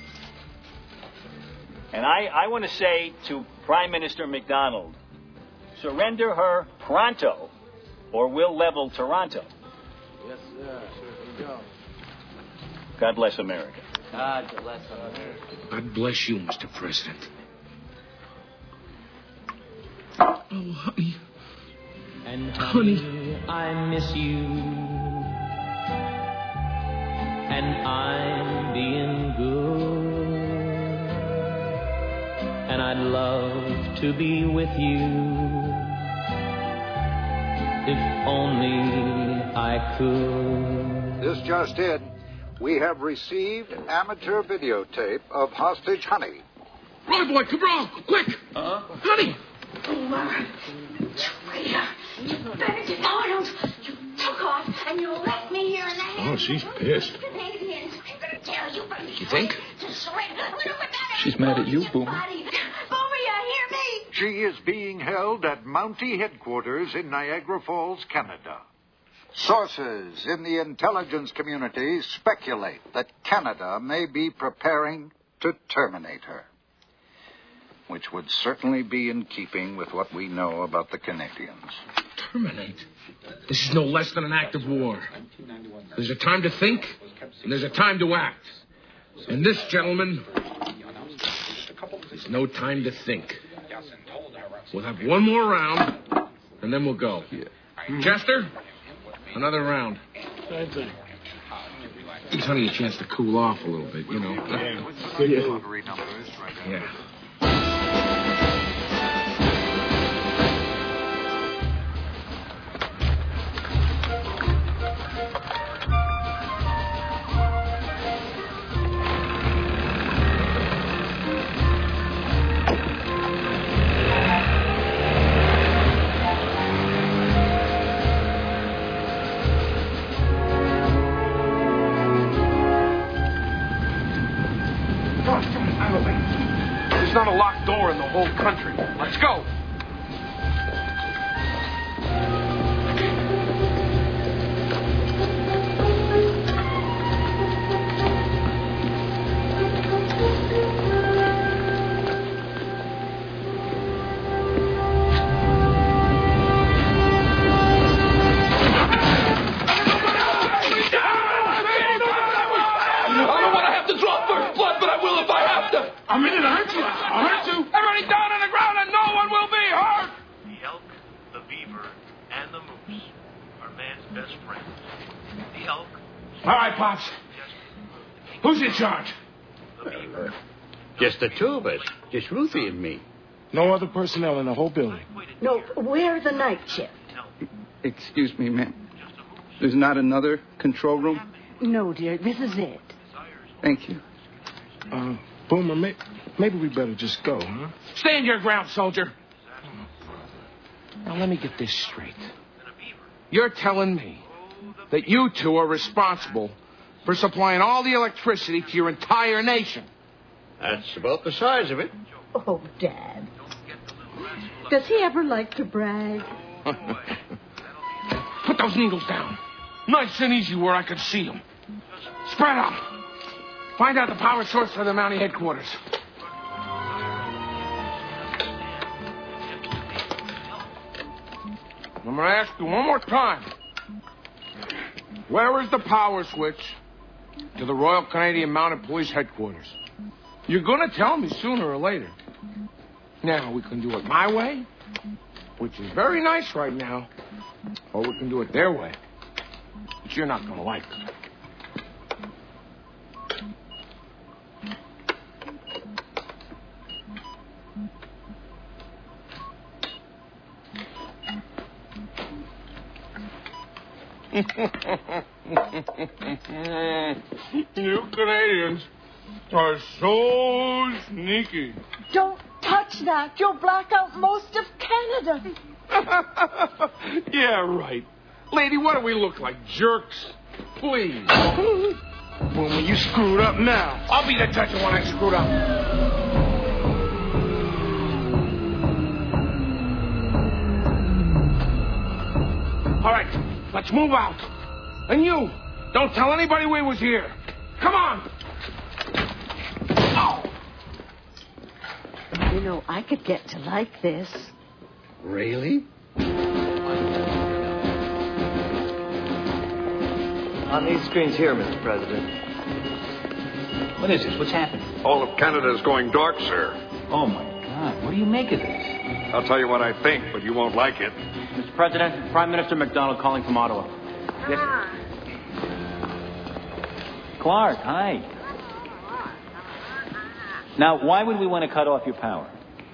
And I, I want to say to Prime Minister MacDonald, surrender her pronto, or we'll level Toronto. Yes, sir. Here we go. God bless America. God bless America. God bless you, Mister President. Oh, honey. And honey, I miss you. And I'm being good. And I'd love to be with you. If only I could. This just in. We have received amateur videotape of hostage honey. Roy boy, Cabral, quick! Uh-huh. Honey! Oh, my. Traitor. Benedict Arnold. You took off and you left me here in the hands Oh, she's pissed. of the Canadians. I'm going to tell you from You think? to surrender. She's mad at you, Boomer. Boomer, you hear me? She is being held at Mountie headquarters in Niagara Falls, Canada. Sources in the intelligence community speculate that Canada may be preparing to terminate her. which would certainly be in keeping with what we know about the Canadians. Terminate? This is no less than an act of war. There's a time to think, and there's a time to act. And this, gentlemen, there's no time to think. We'll have one more round, and then we'll go. Chester, another round. Same thing. Gives Honey a chance to cool off a little bit, you know. Yeah. Yeah. There's not a locked door in the whole country. Let's go. I'm in it, aren't you? Aren't you? Everybody down on the ground and no one will be hurt! The elk, the beaver, and the moose are man's best friends. The elk... All right, Pops. Who's in charge? The beaver. Just the two of us. Just Ruthie and me. No other personnel in the whole building. No, we're the night shift. Excuse me, ma'am. There's not another control room? No, dear, this is it. Thank you. Uh, Boomer, may- maybe we better just go, huh? Stand your ground, soldier. Now, let me get this straight. You're telling me that you two are responsible for supplying all the electricity to your entire nation? That's about the size of it. Oh, Dad. Does he ever like to brag? Put those needles down. Nice and easy where I can see them. Spread out. Find out the power source for the Mountie headquarters. I'm going to ask you one more time. Where is the power switch to the Royal Canadian Mounted Police headquarters? You're going to tell me sooner or later. Now, we can do it my way, which is very nice right now, or we can do it their way, which you're not going to like. You Canadians are so sneaky. Don't touch that. You'll black out most of Canada. Yeah, right. Lady, what do we look like? Jerks? Please. Boomer, you screwed up now. I'll be the judge when I screwed up. All right, let's move out. And you, don't tell anybody we was here. Come on. Oh. You know, I could get to like this. Really? On these screens here, Mister President. What is this? What's happening? All of Canada is going dark, sir. Oh, my God. What do you make of this? I'll tell you what I think, but you won't like it. Mister President, Prime Minister MacDonald calling from Ottawa. Yes. Clark, hi. Now, why would we want to cut off your power?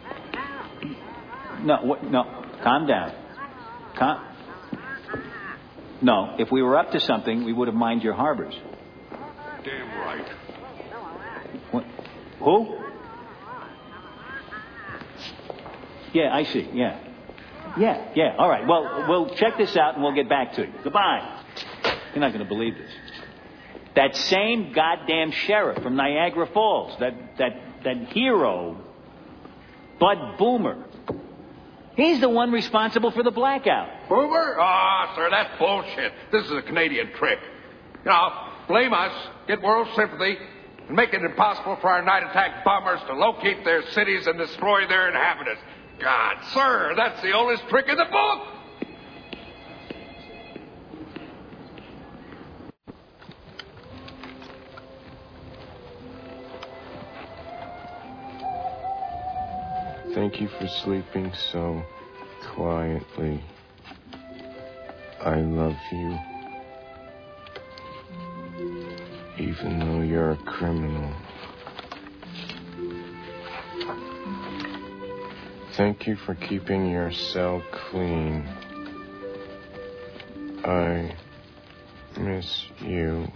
No, what, no, calm down. Calm. No, if we were up to something, we would have mined your harbors. Damn right. What? Who? Yeah, I see, yeah. Yeah, yeah, all right. Well, we'll check this out and we'll get back to you. Goodbye. You're not going to believe this. That same goddamn sheriff from Niagara Falls, that, that, that hero, Bud Boomer, he's the one responsible for the blackout. Boomer? Ah, sir, that's bullshit. This is a Canadian trick. You know, blame us, get world sympathy, and make it impossible for our night attack bombers to locate their cities and destroy their inhabitants. God, sir, that's the oldest trick in the book. Thank you for sleeping so quietly. I love you. Even though you're a criminal. Thank you for keeping your cell clean. I miss you.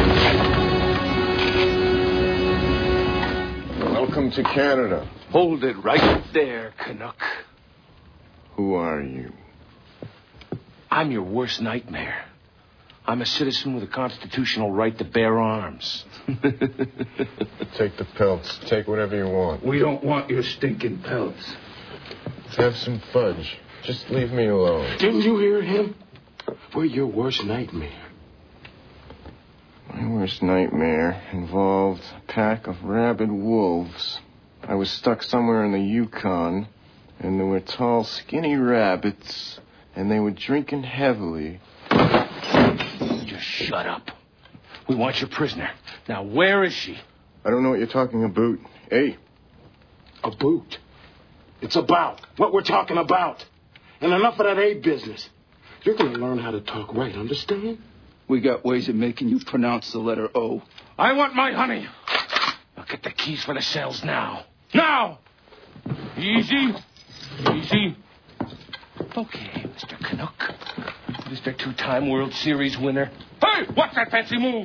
Welcome to Canada. Hold it right there, Canuck. Who are you? I'm your worst nightmare. I'm a citizen with a constitutional right to bear arms. Take the pelts. Take whatever you want. We don't want your stinking pelts. Let's have some fudge. Just leave me alone. Didn't you hear him? We're your worst nightmare. My worst nightmare involved a pack of rabid wolves. I was stuck somewhere in the Yukon, and there were tall, skinny rabbits, and they were drinking heavily. Just shut up. We want your prisoner. Now, where is she? I don't know what you're talking about. Hey. A boot. It's about what we're talking about. And enough of that A business. You're going to learn how to talk right, understand? We got ways of making you pronounce the letter O. I want my honey. I'll get the keys for the cells now. Now! Easy. Easy. Okay, Mister Canuck. Mister Two-time World Series winner. Hey, what's that fancy move?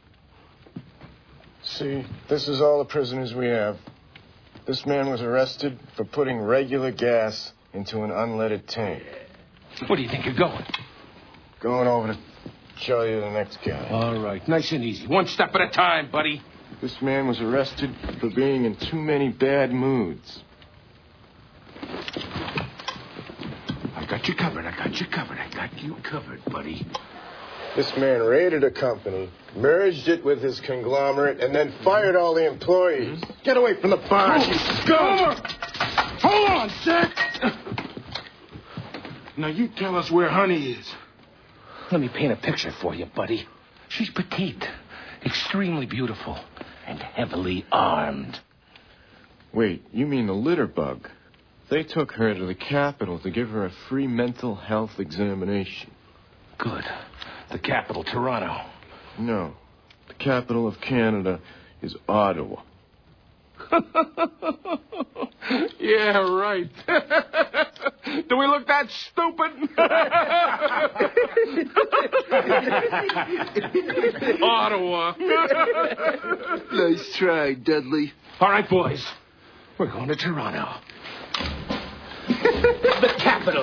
See, this is all the prisoners we have. This man was arrested for putting regular gas into an unleaded tank. Where do you think you're going? Going over to show you the next guy. All right, nice and easy. One step at a time, buddy. This man was arrested for being in too many bad moods. I got you covered. I got you covered. I got you covered, buddy. This man raided a company, merged it with his conglomerate, and then fired all the employees. Mm-hmm. Get away from the bar. Oh, go! Hold on, sir. Now you tell us where Honey is. Let me paint a picture for you, buddy. She's petite, extremely beautiful, and heavily armed. Wait, you mean the litter bug? They took her to the capital to give her a free mental health examination. Good. The capital, Toronto. No. The capital of Canada is Ottawa. Yeah, right. Do we look that stupid? Ottawa. Nice try, Dudley. All right, boys. We're going to Toronto. The capital.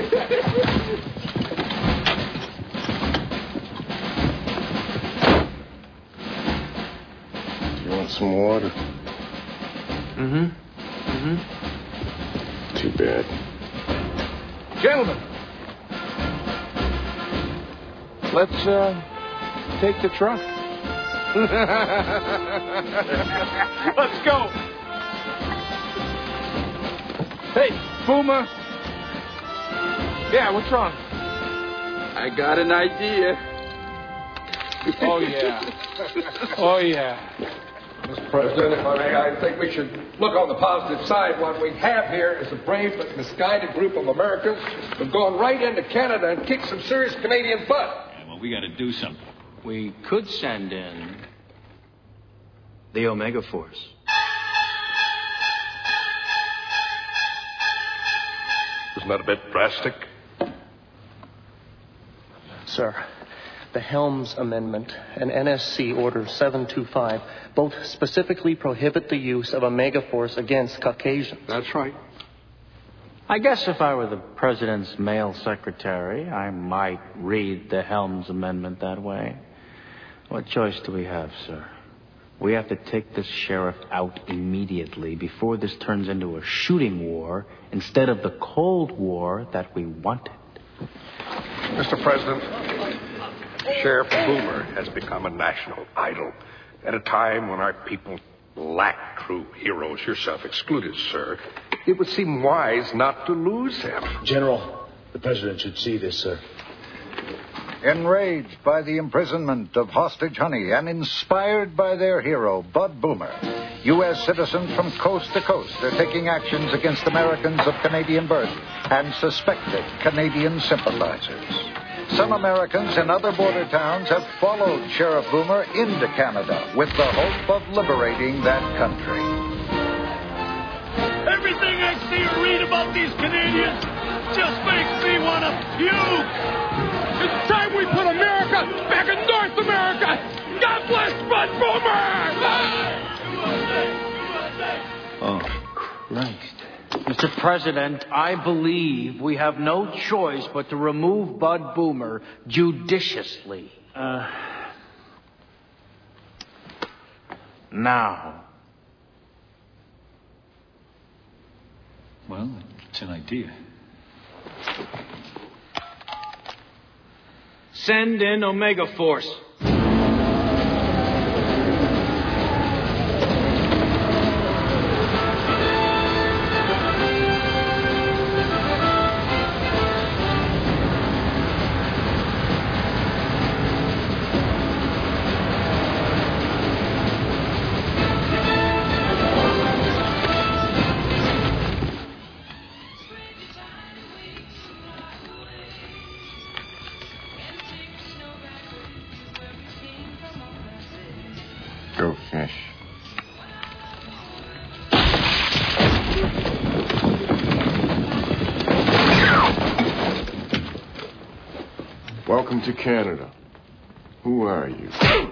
You want some water? Mm-hmm. Mm-hmm. Too bad. Gentlemen, let's uh, take the truck. Let's go. Hey, Boomer. Yeah, what's wrong? I got an idea. Oh, yeah. Oh, yeah. Mister President, if I may, I think we should look on the positive side. What we have here is a brave but misguided group of Americans who've gone right into Canada and kicked some serious Canadian butt. Yeah, well, we got to do something. We could send in the Omega Force. Isn't that a bit drastic? Sir, the Helms Amendment and N S C Order seven two five both specifically prohibit the use of Omega Force against Caucasians. That's right. I guess if I were the president's male secretary, I might read the Helms Amendment that way. What choice do we have, sir? We have to take this sheriff out immediately before this turns into a shooting war instead of the Cold War that we wanted. Mister President, Sheriff Boomer has become a national idol. At a time when our people lack true heroes, yourself excluded, sir, it would seem wise not to lose him. General, the President should see this, sir. Enraged by the imprisonment of Hostage Honey and inspired by their hero, Bud Boomer, U S citizens from coast to coast are taking actions against Americans of Canadian birth and suspected Canadian sympathizers. Some Americans in other border towns have followed Sheriff Boomer into Canada with the hope of liberating that country. Everything I see or read about these Canadians just makes me want to puke. It's time we put America back in North America. God bless Bud Boomer. Oh, Christ. Mister President, I believe we have no choice but to remove Bud Boomer judiciously. Uh, now. Well, it's an idea. Send in Omega Force. Go fish. Welcome to Canada. Who are you?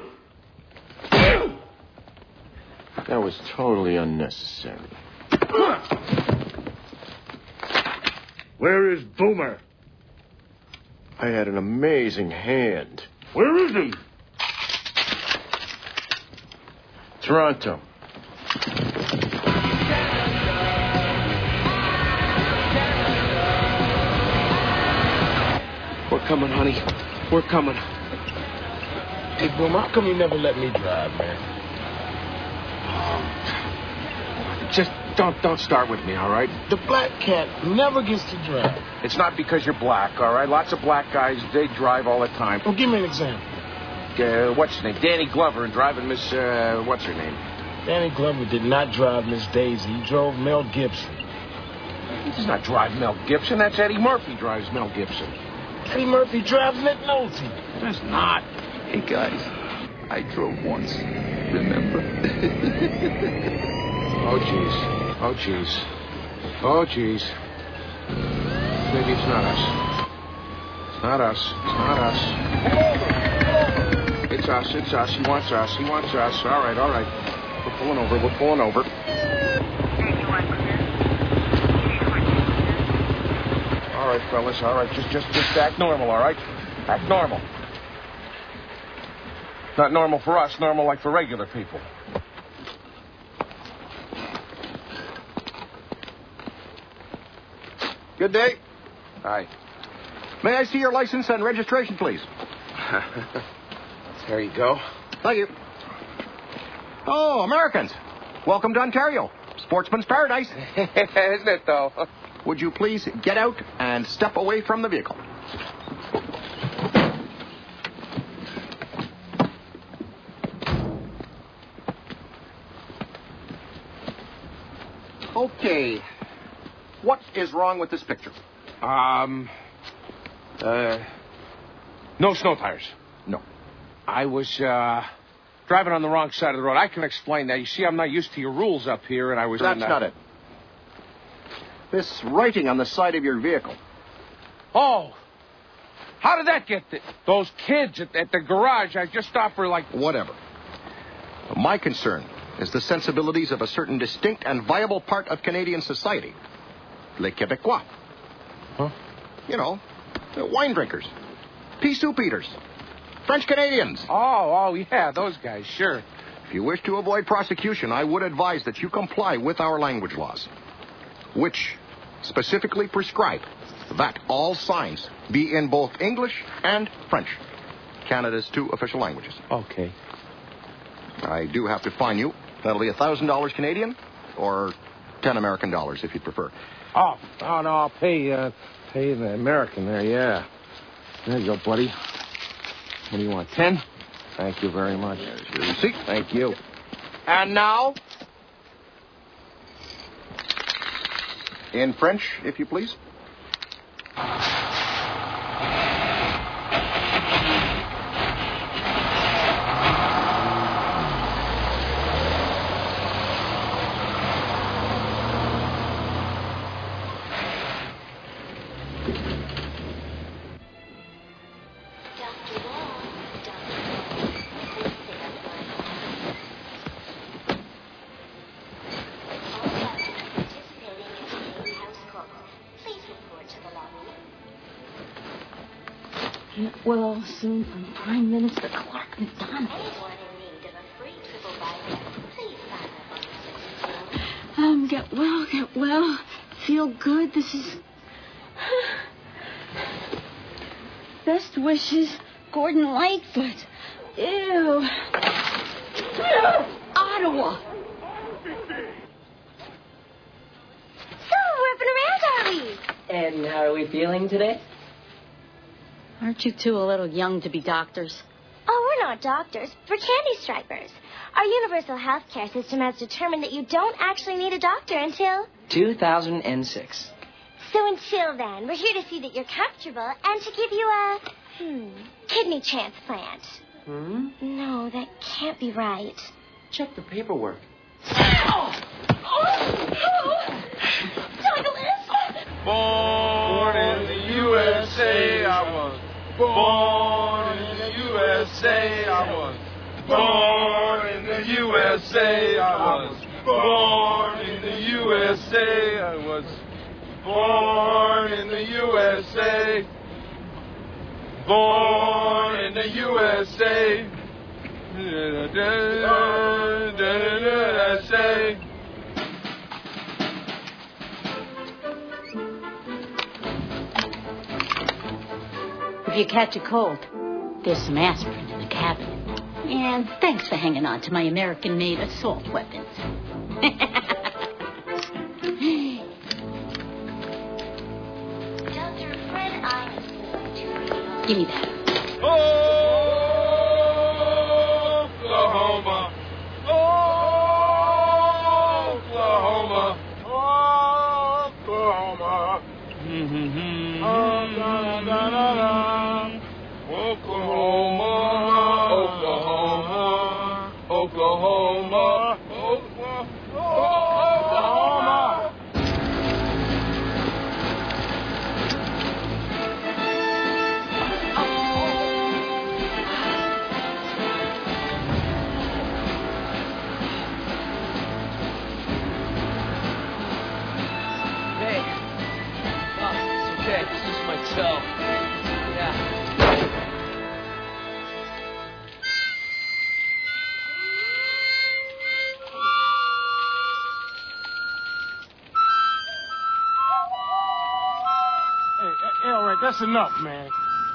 That was totally unnecessary. Where is Boomer? I had an amazing hand. Where is he? Toronto. We're coming, honey. We're coming. Hey, Boomer, how come you never let me drive, man? Um, just don't don't start with me, all right? The black cat never gets to drive. It's not because you're black, all right? Lots of black guys, they drive all the time. Well, give me an example. Uh, what's his name? Danny Glover and driving Miss, uh, what's her name? Danny Glover did not drive Miss Daisy. He drove Mel Gibson. He does not drive Mel Gibson. That's Eddie Murphy drives Mel Gibson. Eddie Murphy drives Nick Nolte. Does not. Hey, guys, I drove once. Remember? Oh, jeez. Oh, jeez. Oh, jeez. Maybe it's not us. It's not us. It's not us. It's us. It's us. He wants us. He wants us. All right, all right. We're pulling over. We're pulling over. All right, fellas. All right. Just, just, just act normal, all right? Act normal. Not normal for us. Normal like for regular people. Good day. Hi. May I see your license and registration, please? There you go. Thank you. Oh, Americans. Welcome to Ontario. Sportsman's paradise. Isn't it, though? Would you please get out and step away from the vehicle? Okay. What is wrong with this picture? Um, uh, no snow tires. No. I was, uh, driving on the wrong side of the road. I can explain that. You see, I'm not used to your rules up here, and I was... That's in, uh... not it. This writing on the side of your vehicle. Oh! How did that get th- those kids at, at the garage? I just stopped for, like... Whatever. My concern is the sensibilities of a certain distinct and viable part of Canadian society. Les Québécois. Huh? You know, the wine drinkers, pea soup eaters, French Canadians. Oh, oh, yeah, those guys, sure. If you wish to avoid prosecution, I would advise that you comply with our language laws, which specifically prescribe that all signs be in both English and French, Canada's two official languages. Okay. I do have to fine you. That'll be a thousand dollars Canadian, or ten American dollars if you'd prefer. Oh, no, no, I'll pay, uh, pay the American there, yeah. There you go, buddy. What do you want, ten? Thank you very much. There's your receipt. Thank you. And now? In French, if you please. Well, soon from Prime Minister Clark McDonald. Um, get well, get well. Feel good. This is... Best wishes, Gordon Lightfoot. Ew. Ottawa. So, we're up and around, are we? And how are we feeling today? Aren't you two a little young to be doctors? Oh, we're not doctors. We're candy stripers. Our universal health care system has determined that you don't actually need a doctor until... two thousand six. So until then, we're here to see that you're comfortable and to give you a... Hmm, kidney transplant. Hmm? No, that can't be right. Check the paperwork. Oh! Oh! Douglas! Born in the U S A, I was born in the U S A, I was born in the U S A, I was born in the U S A, I was born in the U S A, born in the U S A, U S A. If you catch a cold, there's some aspirin in the cabinet. And thanks for hanging on to my American-made assault weapons. Doctor Fred Imus. Give me that. Oklahoma. Oklahoma. Oklahoma. Mm-hmm. Oh, da, da, da, da. Oklahoma. Oklahoma. Oklahoma. Oklahoma. Oklahoma. Hey. Oh, it's okay. This is my toe. Yeah. Hey, hey, all right, that's enough, man.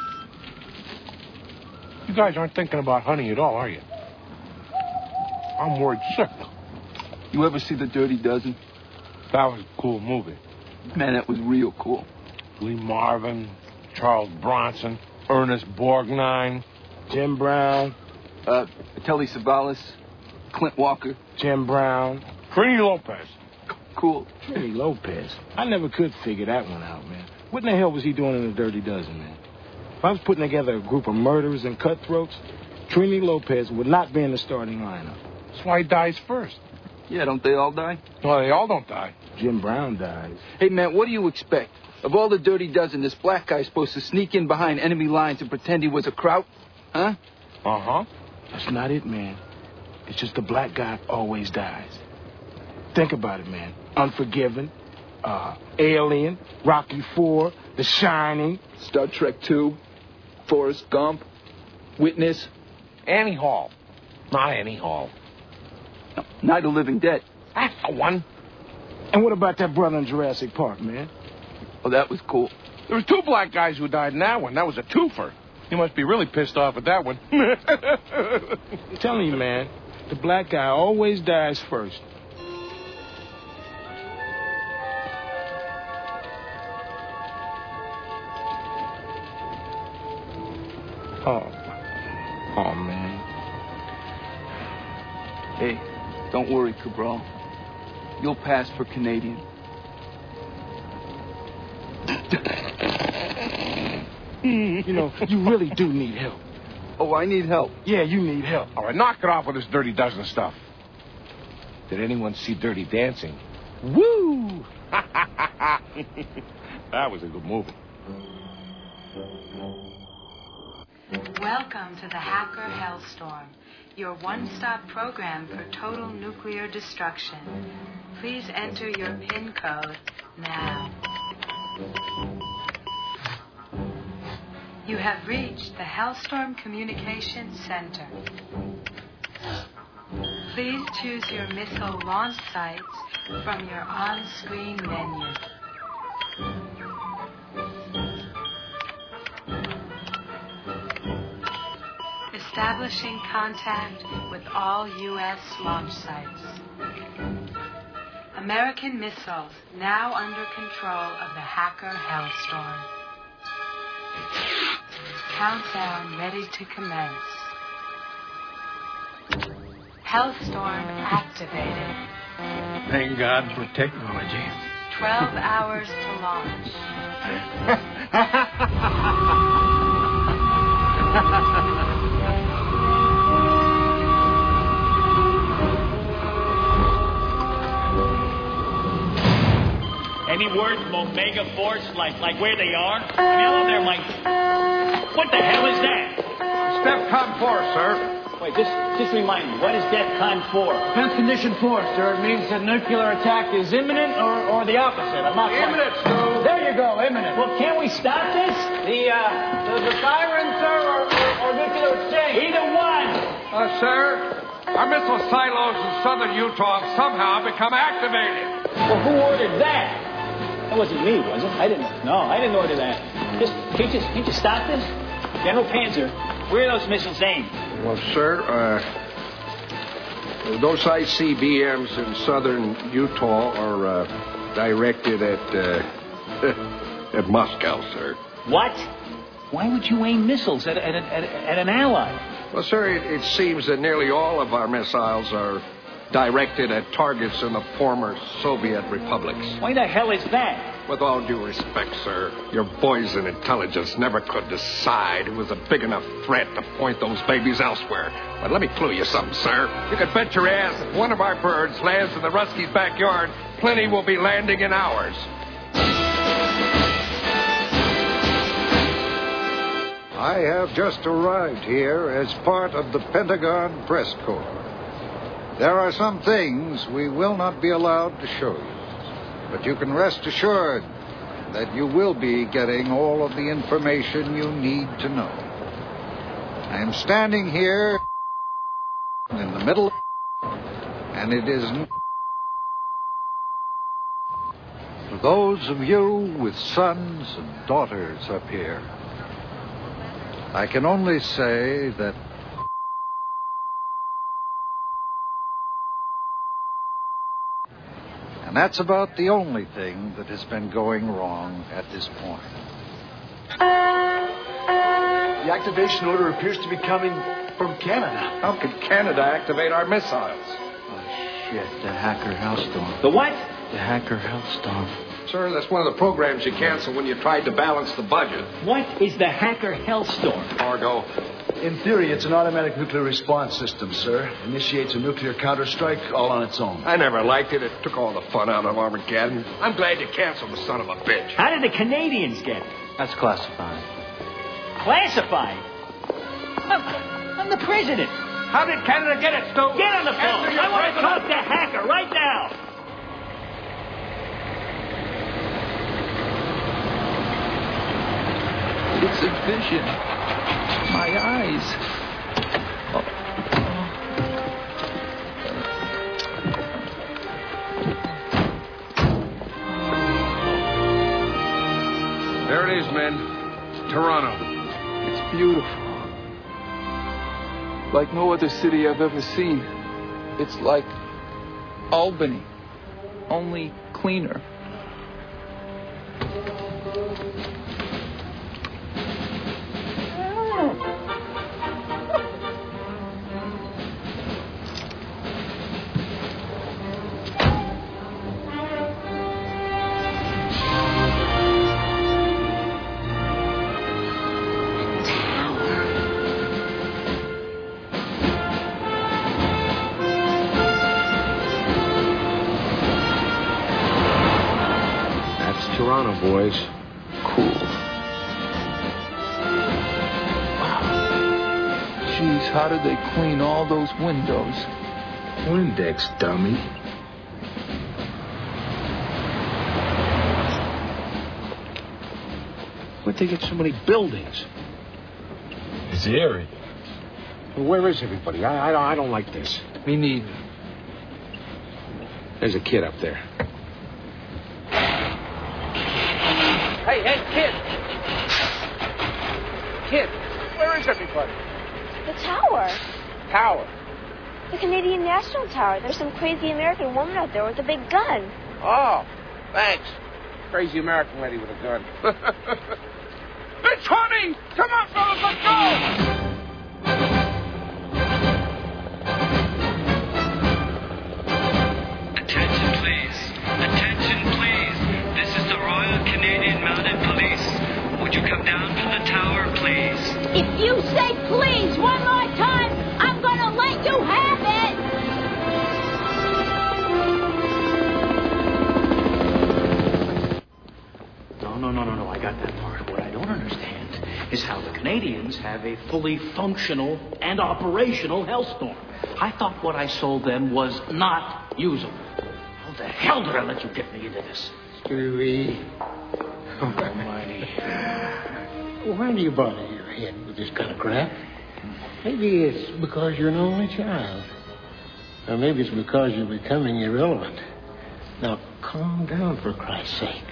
You guys aren't thinking about honey at all, are you? I'm worried sick. You ever see The Dirty Dozen? That was a cool movie. Man, that was real cool. Lee Marvin, Charles Bronson, Ernest Borgnine, Jim Brown, Uh, Telly Savalas, Clint Walker. Jim Brown, Trini Lopez. Cool. Trini Lopez? I never could figure that one out, man. What in the hell was he doing in The Dirty Dozen, man? If I was putting together a group of murderers and cutthroats, Trini Lopez would not be in the starting lineup. That's why he dies first. Yeah, don't they all die? Well, they all don't die. Jim Brown dies. Hey, man, what do you expect? Of all the Dirty Dozen, this black guy's supposed to sneak in behind enemy lines and pretend he was a Kraut? Huh? Uh-huh. That's not it, man. It's just the black guy always dies. Think about it, man. Unforgiven, uh, Alien, Rocky Four, The Shining. Star Trek Two, Forrest Gump, Witness. Annie Hall. Not Annie Hall. No, Night of the Living Dead. That's the one. And what about that brother in Jurassic Park, man? Oh, that was cool. There was two black guys who died in that one. That was a twofer. He must be really pissed off at that one. I'm telling you, man, The black guy always dies first. Oh. Oh, man. Hey, don't worry, Cabral. You'll pass for Canadian. You know, you really do need help. Oh, I need help. Yeah, you need help. All right, knock it off with this Dirty Dozen stuff. Did anyone see Dirty Dancing? Woo! That was a good movie. Welcome to the Hacker Hellstorm, your one-stop program for total nuclear destruction. Please enter your PIN code now. You have reached the Hellstorm Communications Center. Please choose your missile launch sites from your on-screen menu. Establishing contact with all U S launch sites. American missiles now under control of the Hacker Hellstorm. Countdown ready to commence. Hellstorm activated. Thank God for technology. Twelve hours to launch. Any word from Omega Force, like like where they are? I mean, hello there, Mike. What the hell is that? DEFCON four, sir. Wait, just just remind me, what is DEFCON four? Defense Condition four, sir. It means that nuclear attack is imminent or, or the opposite. I'm not quite... Imminent, Stu. There you go, imminent. Well, can't we stop this? The, uh, the, the siren, sir, or, or, or nuclear exchange? Either one. Uh, sir, our missile silos in southern Utah have somehow become activated. Well, who ordered that? That wasn't me, was it? I didn't. No, I didn't order that. Just can't you, can't you stop this? General Panzer, where are those missiles aimed? Well, sir, uh, those I C B Ms in southern Utah are uh, directed at uh, at Moscow, sir. What? Why would you aim missiles at, at, at, at an ally? Well, sir, it, it seems that nearly all of our missiles are directed at targets in the former Soviet republics. Why the hell is that? With all due respect, sir, your boys in intelligence never could decide who was a big enough threat to point those babies elsewhere. But let me clue you something, sir. You can bet your ass if one of our birds lands in the Ruskies' backyard, plenty will be landing in ours. I have just arrived here as part of the Pentagon Press Corps. There are some things we will not be allowed to show you, but you can rest assured that you will be getting all of the information you need to know. I am standing here in the middle, and it is for those of you with sons and daughters up here. I can only say that and that's about the only thing that has been going wrong at this point. The activation order appears to be coming from Canada. How could Canada activate our missiles? Oh, shit. The Hacker Hellstorm. The what? The Hacker Hellstorm. Sir, that's one of the programs you canceled when you tried to balance the budget. What is the Hacker Hellstorm? Fargo. In theory, it's an automatic nuclear response system, sir. Initiates a nuclear counterstrike all on its own. I never liked it. It took all the fun out of Armageddon. I'm glad you canceled the son of a bitch. How did the Canadians get it? That's classified. Classified? I'm, I'm the president. How did Canada get it, Stu? Get on the phone. I want to talk to Hacker right now. It's a vision. My eyes. Oh. There it is, men. Toronto. It's beautiful. Like no other city I've ever seen. It's like Albany, only cleaner. Toronto, boys. Cool. Wow. Jeez, how did they clean all those windows? Windex, dummy. Where'd they get so many buildings? It's eerie. Well, where is everybody? I, I, don't, I don't like this. Me neither. There's a kid up there. Hey, hey, kid! Kid, where is everybody? The tower. Tower? The Canadian National Tower. There's some crazy American woman out there with a big gun. Oh, thanks. Crazy American lady with a gun. It's honey! Come on, fellas, let's go! Attention, please. Attention, please. This is the Royal Canadian Mounted Police. Would you come down from the tower, please? If you say please one more time, I'm gonna let you have it! No, no, no, no, no, I got that part. What I don't understand is how the Canadians have a fully functional and operational Hellstorm. I thought what I sold them was not usable. How the hell did I let you get me into this? Stewie. Oh, almighty. Why do you bother your head with this kind of crap? Maybe it's because you're an only child. Or maybe it's because you're becoming irrelevant. Now, calm down, for Christ's sake.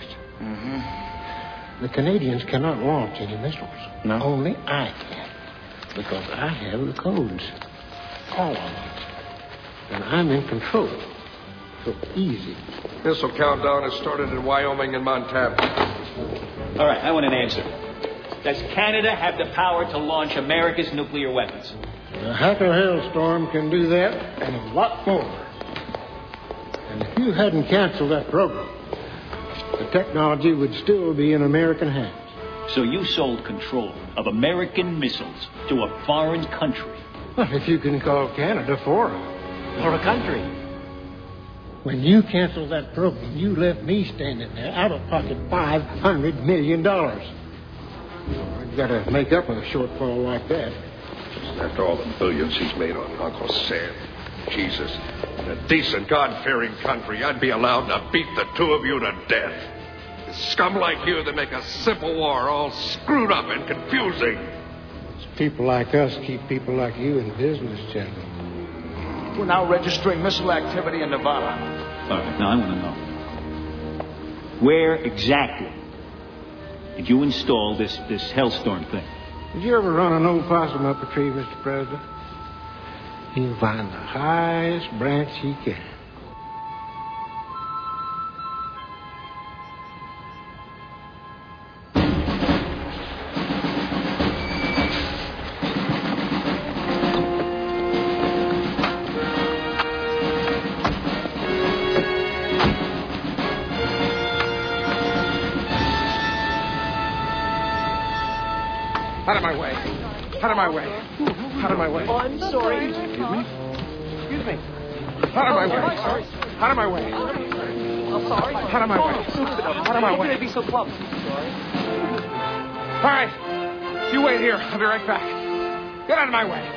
Mm-hmm. The Canadians cannot launch any missiles. No? Only I can. Because I have the codes. All of them. And I'm in control. So easy. Missile countdown has started in Wyoming and Montana. All right, I want an answer. Does Canada have the power to launch America's nuclear weapons? The Hacker Hailstorm can do that and a lot more. And if you hadn't canceled that program, the technology would still be in American hands. So you sold control of American missiles to a foreign country? Well, if you can call Canada foreign. Or a country? When you canceled that program, you left me standing there out of pocket five hundred million dollars. I've got to make up a shortfall like that. After all the billions he's made on Uncle Sam. Jesus. In a decent, God-fearing country, I'd be allowed to beat the two of you to death. It's scum like you that make a simple war all screwed up and confusing. It's people like us keep people like you in business, General. We're now registering missile activity in Nevada. All right, now I want to know. Where exactly did you install this, this Hellstorm thing? Did you ever run an old possum up a tree, Mister President? He'll find the highest branch he can. Out of my way. Out of my way. Out of my way. Oh, I'm sorry. Excuse me? Excuse me. Out of my way. I'm sorry. Out of my way. I'm sorry. Out of my way. Out of my way. How can I be so clumsy? Sorry. All right. You wait here. I'll be right back. Get out of my way.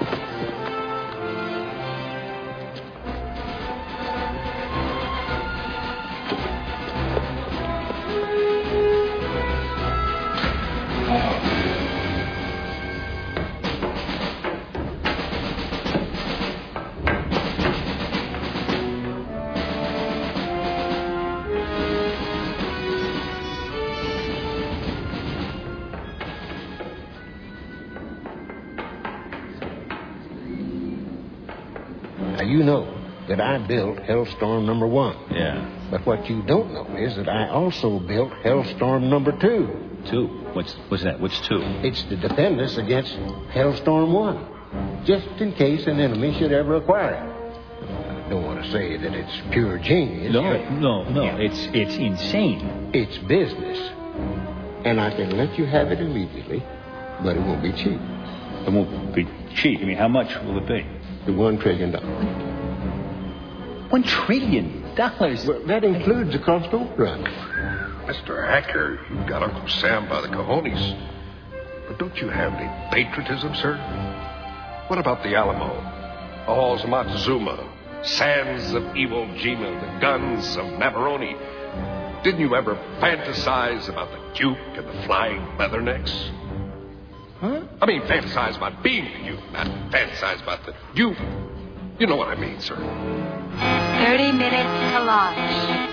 Now, you know that I built Hellstorm number one. Yeah. But what you don't know is that I also built Hellstorm number two. Two? What's what's that? Which two? It's to defend us against Hellstorm one, just in case an enemy should ever acquire it. I don't want to say that it's pure genius. No, but no, no. Yeah. It's it's insane. It's business. And I can let you have it immediately, but it won't be cheap. It won't be cheap. I mean, how much will it be? The one trillion dollars. One trillion dollars? Well, that includes the cost overrun. Mister Hacker, you've got Uncle Sam by the cojones. But don't you have any patriotism, sir? What about the Alamo, the halls of Montezuma, sands of Iwo Jima, the guns of Navarone? Didn't you ever fantasize about the Duke and the flying leathernecks? Huh? I mean, fantasize about being the Duke, not fantasize about the Duke. You know what I mean, sir. Thirty minutes to launch.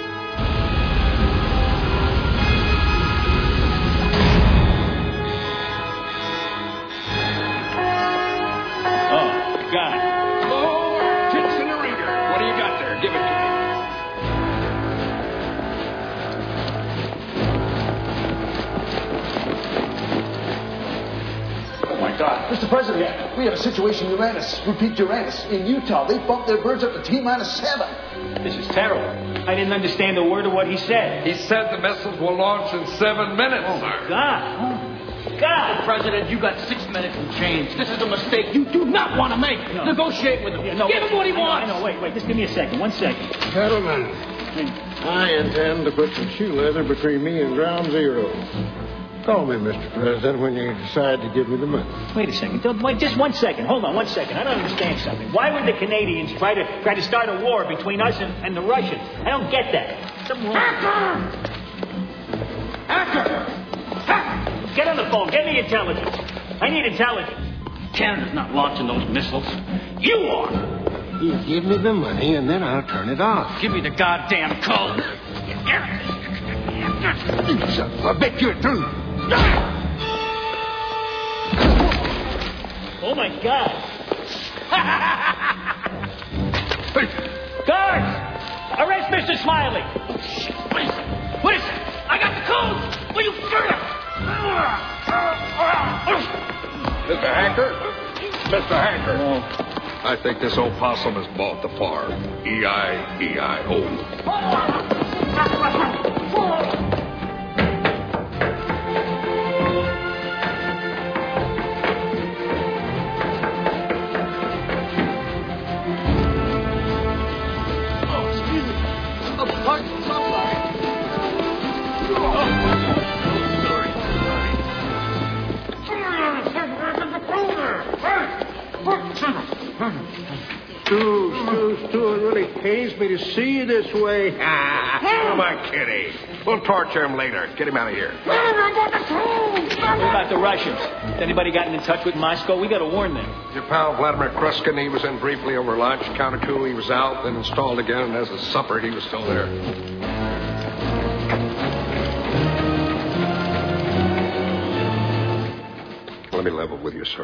God. Oh, tits in the ringer. What do you got there? Give it to me. Oh, my God. Mister President, we have a situation in Uranus. Repeat, Uranus. In Utah, they bumped their birds up to T minus seven. This is terrible. I didn't understand a word of what he said. He said the missiles will launch in seven minutes, oh, sir. God. Oh. God! President, you got six minutes and change. This is a mistake you do not want to make. No. Negotiate with him. Yeah, no, give him what he I know, wants. I know. Wait, wait. Just give me a second. One second. Gentlemen, I intend to put some shoe leather between me and ground zero. Call me, Mister President, when you decide to give me the money. Wait a second. Don't, wait, just one second. Hold on one second. I don't understand something. Why would the Canadians try to try to start a war between us and, and the Russians? I don't get that. Something wrong. Hacker! Hacker! Get on the phone. Get me intelligence. I need intelligence. Canada's not launching those missiles. You are. You give me the money, and then I'll turn it off. Give me the goddamn code. I bet you're through. Oh, my God. Guards! Arrest Mister Smiley. What is it? I got the code. Will you further? Mister Hacker? Mister Hacker. Oh. I think this opossum has bought the farm. E I E I O. Oh, excuse me. Oh, pardon. I'm sorry. Oh. Stu, Stu, Stu, it really pains me to see you this way. Come on, Kitty. We'll torture him later. Get him out of here. What about the Russians? Has anybody gotten in touch with Moscow? We got to warn them. Your pal Vladimir Kruskin, he was in briefly over lunch. Counter coup, he was out, then installed again, and as a supper, he was still there. Let me level with you, sir.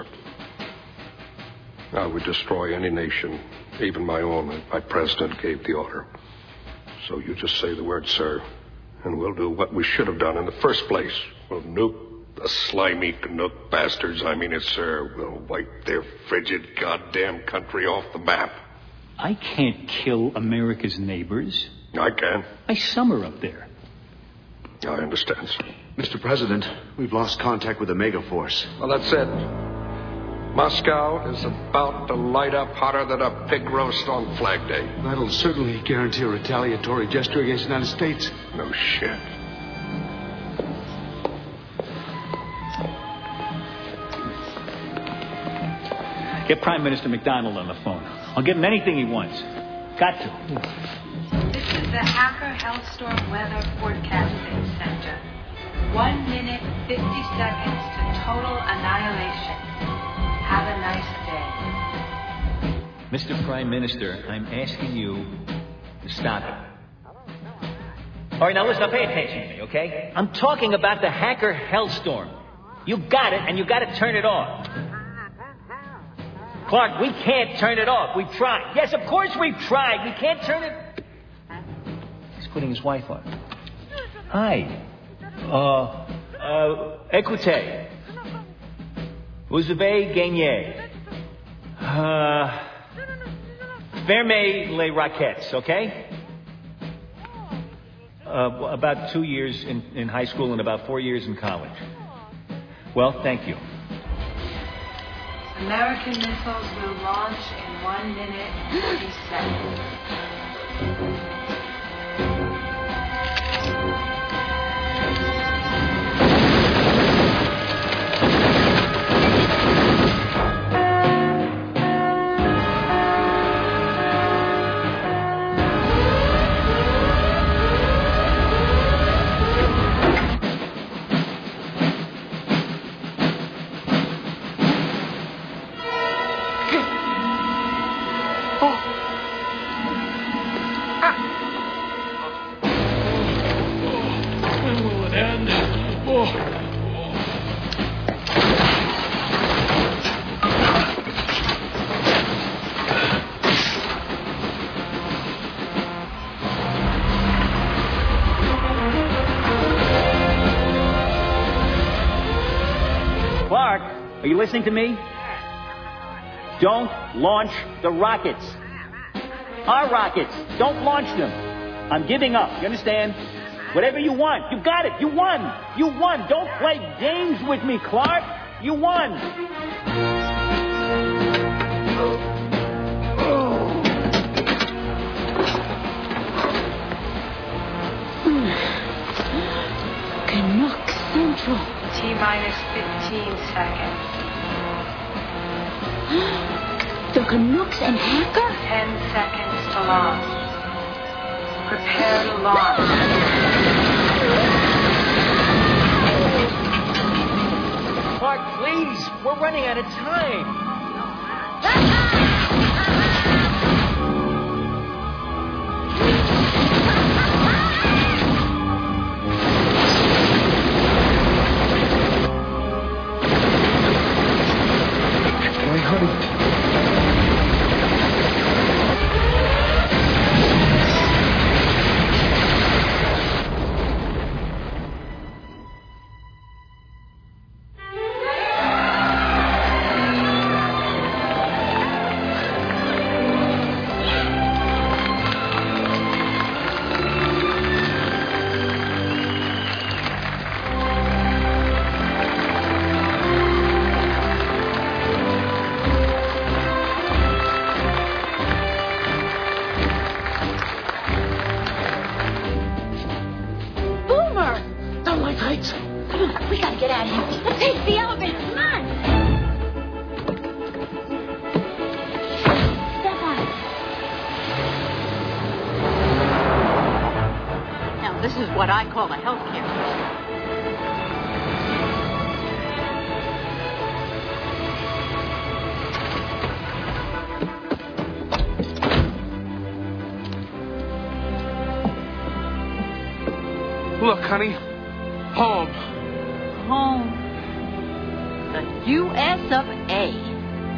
I would destroy any nation, even my own, if my president gave the order. So you just say the word, sir, and we'll do what we should have done in the first place. We'll nuke the slimy Canuck bastards. I mean it, sir. We'll wipe their frigid goddamn country off the map. I can't kill America's neighbors. I can. I summer up there. I understand, sir. Mister President, we've lost contact with the Megaforce. Well, that's it. Moscow is about to light up hotter than a pig roast on Flag Day. That'll certainly guarantee a retaliatory gesture against the United States. No shit. Get Prime Minister McDonald on the phone. I'll give him anything he wants. Got to. This is the Hacker Hellstorm Weather Forecasting Center. One minute, fifty seconds to total annihilation. Have a nice day. Mister Prime Minister, I'm asking you to stop it. All right, now listen, now pay attention to me, okay? I'm talking about the Hacker Hellstorm. You got it, and you got to turn it off. Clark, we can't turn it off. We've tried. Yes, of course we've tried. We can't turn it... He's putting his wife on. Hi. Uh, uh, écoutez. Vous avez gagné. Uh, fermez les raquettes, okay? Uh, about two years in, in high school and about four years in college. Well, thank you. American missiles will launch in one minute and thirty seconds. Clark, are you listening to me? Don't launch the rockets. Our rockets. Don't launch them. I'm giving up. You understand? Whatever you want. You got it. You won. You won. Don't play games with me, Clark. You won. Canuck Central. T-minus fifteen seconds. The Canucks and Hacker? Ten seconds to launch. Prepare to launch. Clark, please. We're running out of time. What I call a healthcare. Look, honey. Home. Home. The U S of A.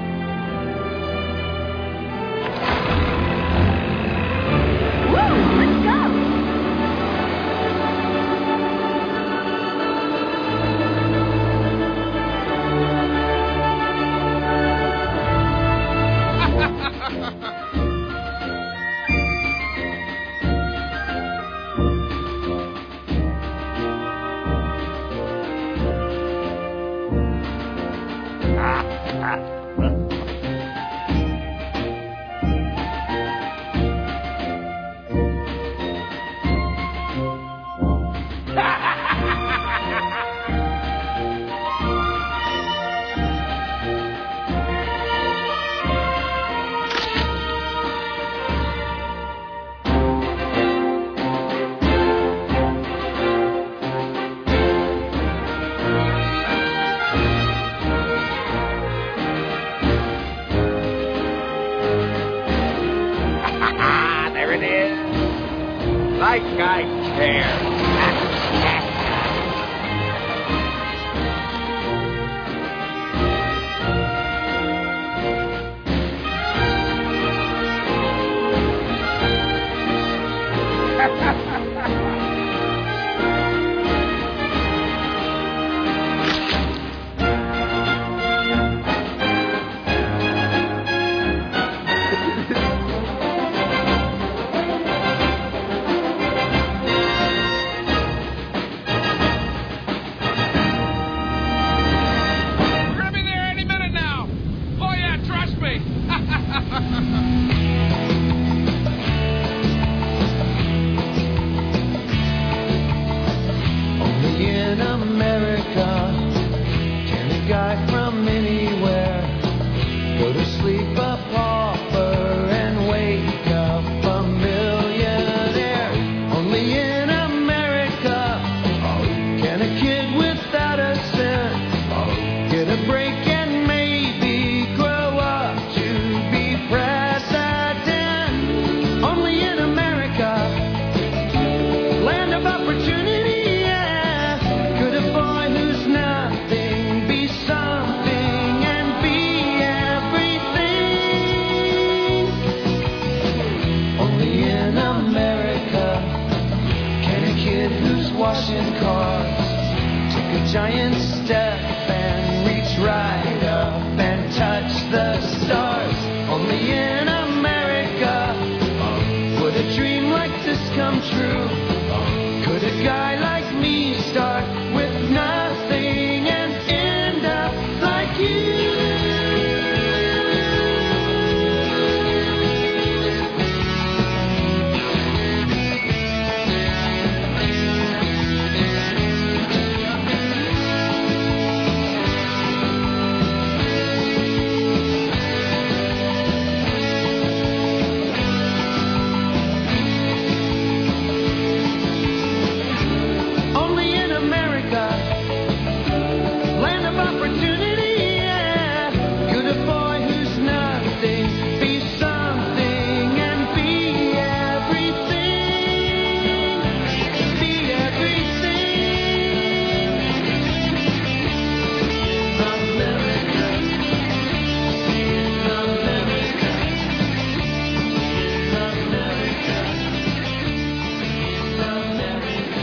Like I care. America, can a guy from anywhere go to sleep a pauper and wake up a millionaire? Only in America can a kid without a cent get a break and maybe grow up to be president. Only in America, land of opportunity, yeah, could a boy who's nothing be something and be everything. Only in America can a kid who's washing cars take a giant step and reach right up and touch the stars. Only in America would a dream like this come true. Could a guy like me start with nothing and end up like you? Only in America, land of opportunity, yeah, could a boy who's nothing be something and be everything, be everything. America, America, America, America.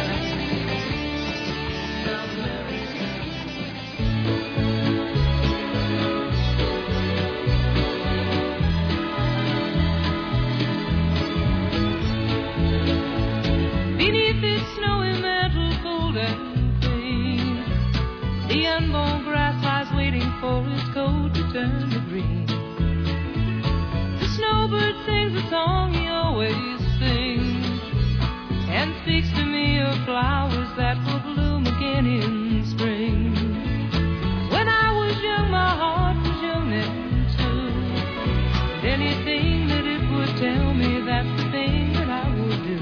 Beneath its snowy mantle, cold and clean, the unmown grass lies waiting for its coat to turn to green. The snowbird sings a song he always sings, and speaks to me of flowers that will bloom again in spring. When I was young, my heart was young then too, and anything that it would tell me, that's the thing that I would do.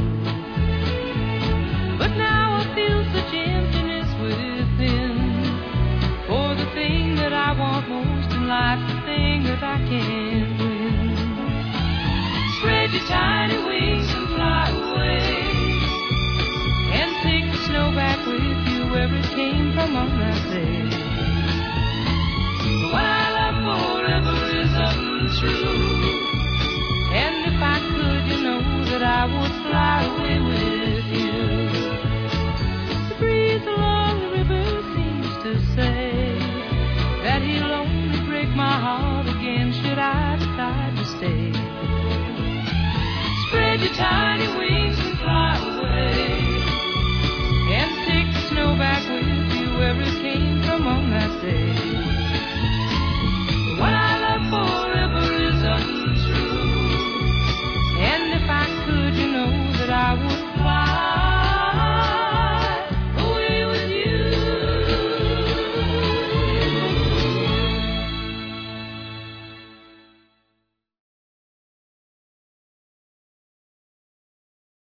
But now I feel such emptiness within, for the thing that I want most in life, the thing that I can't win. Spread your time.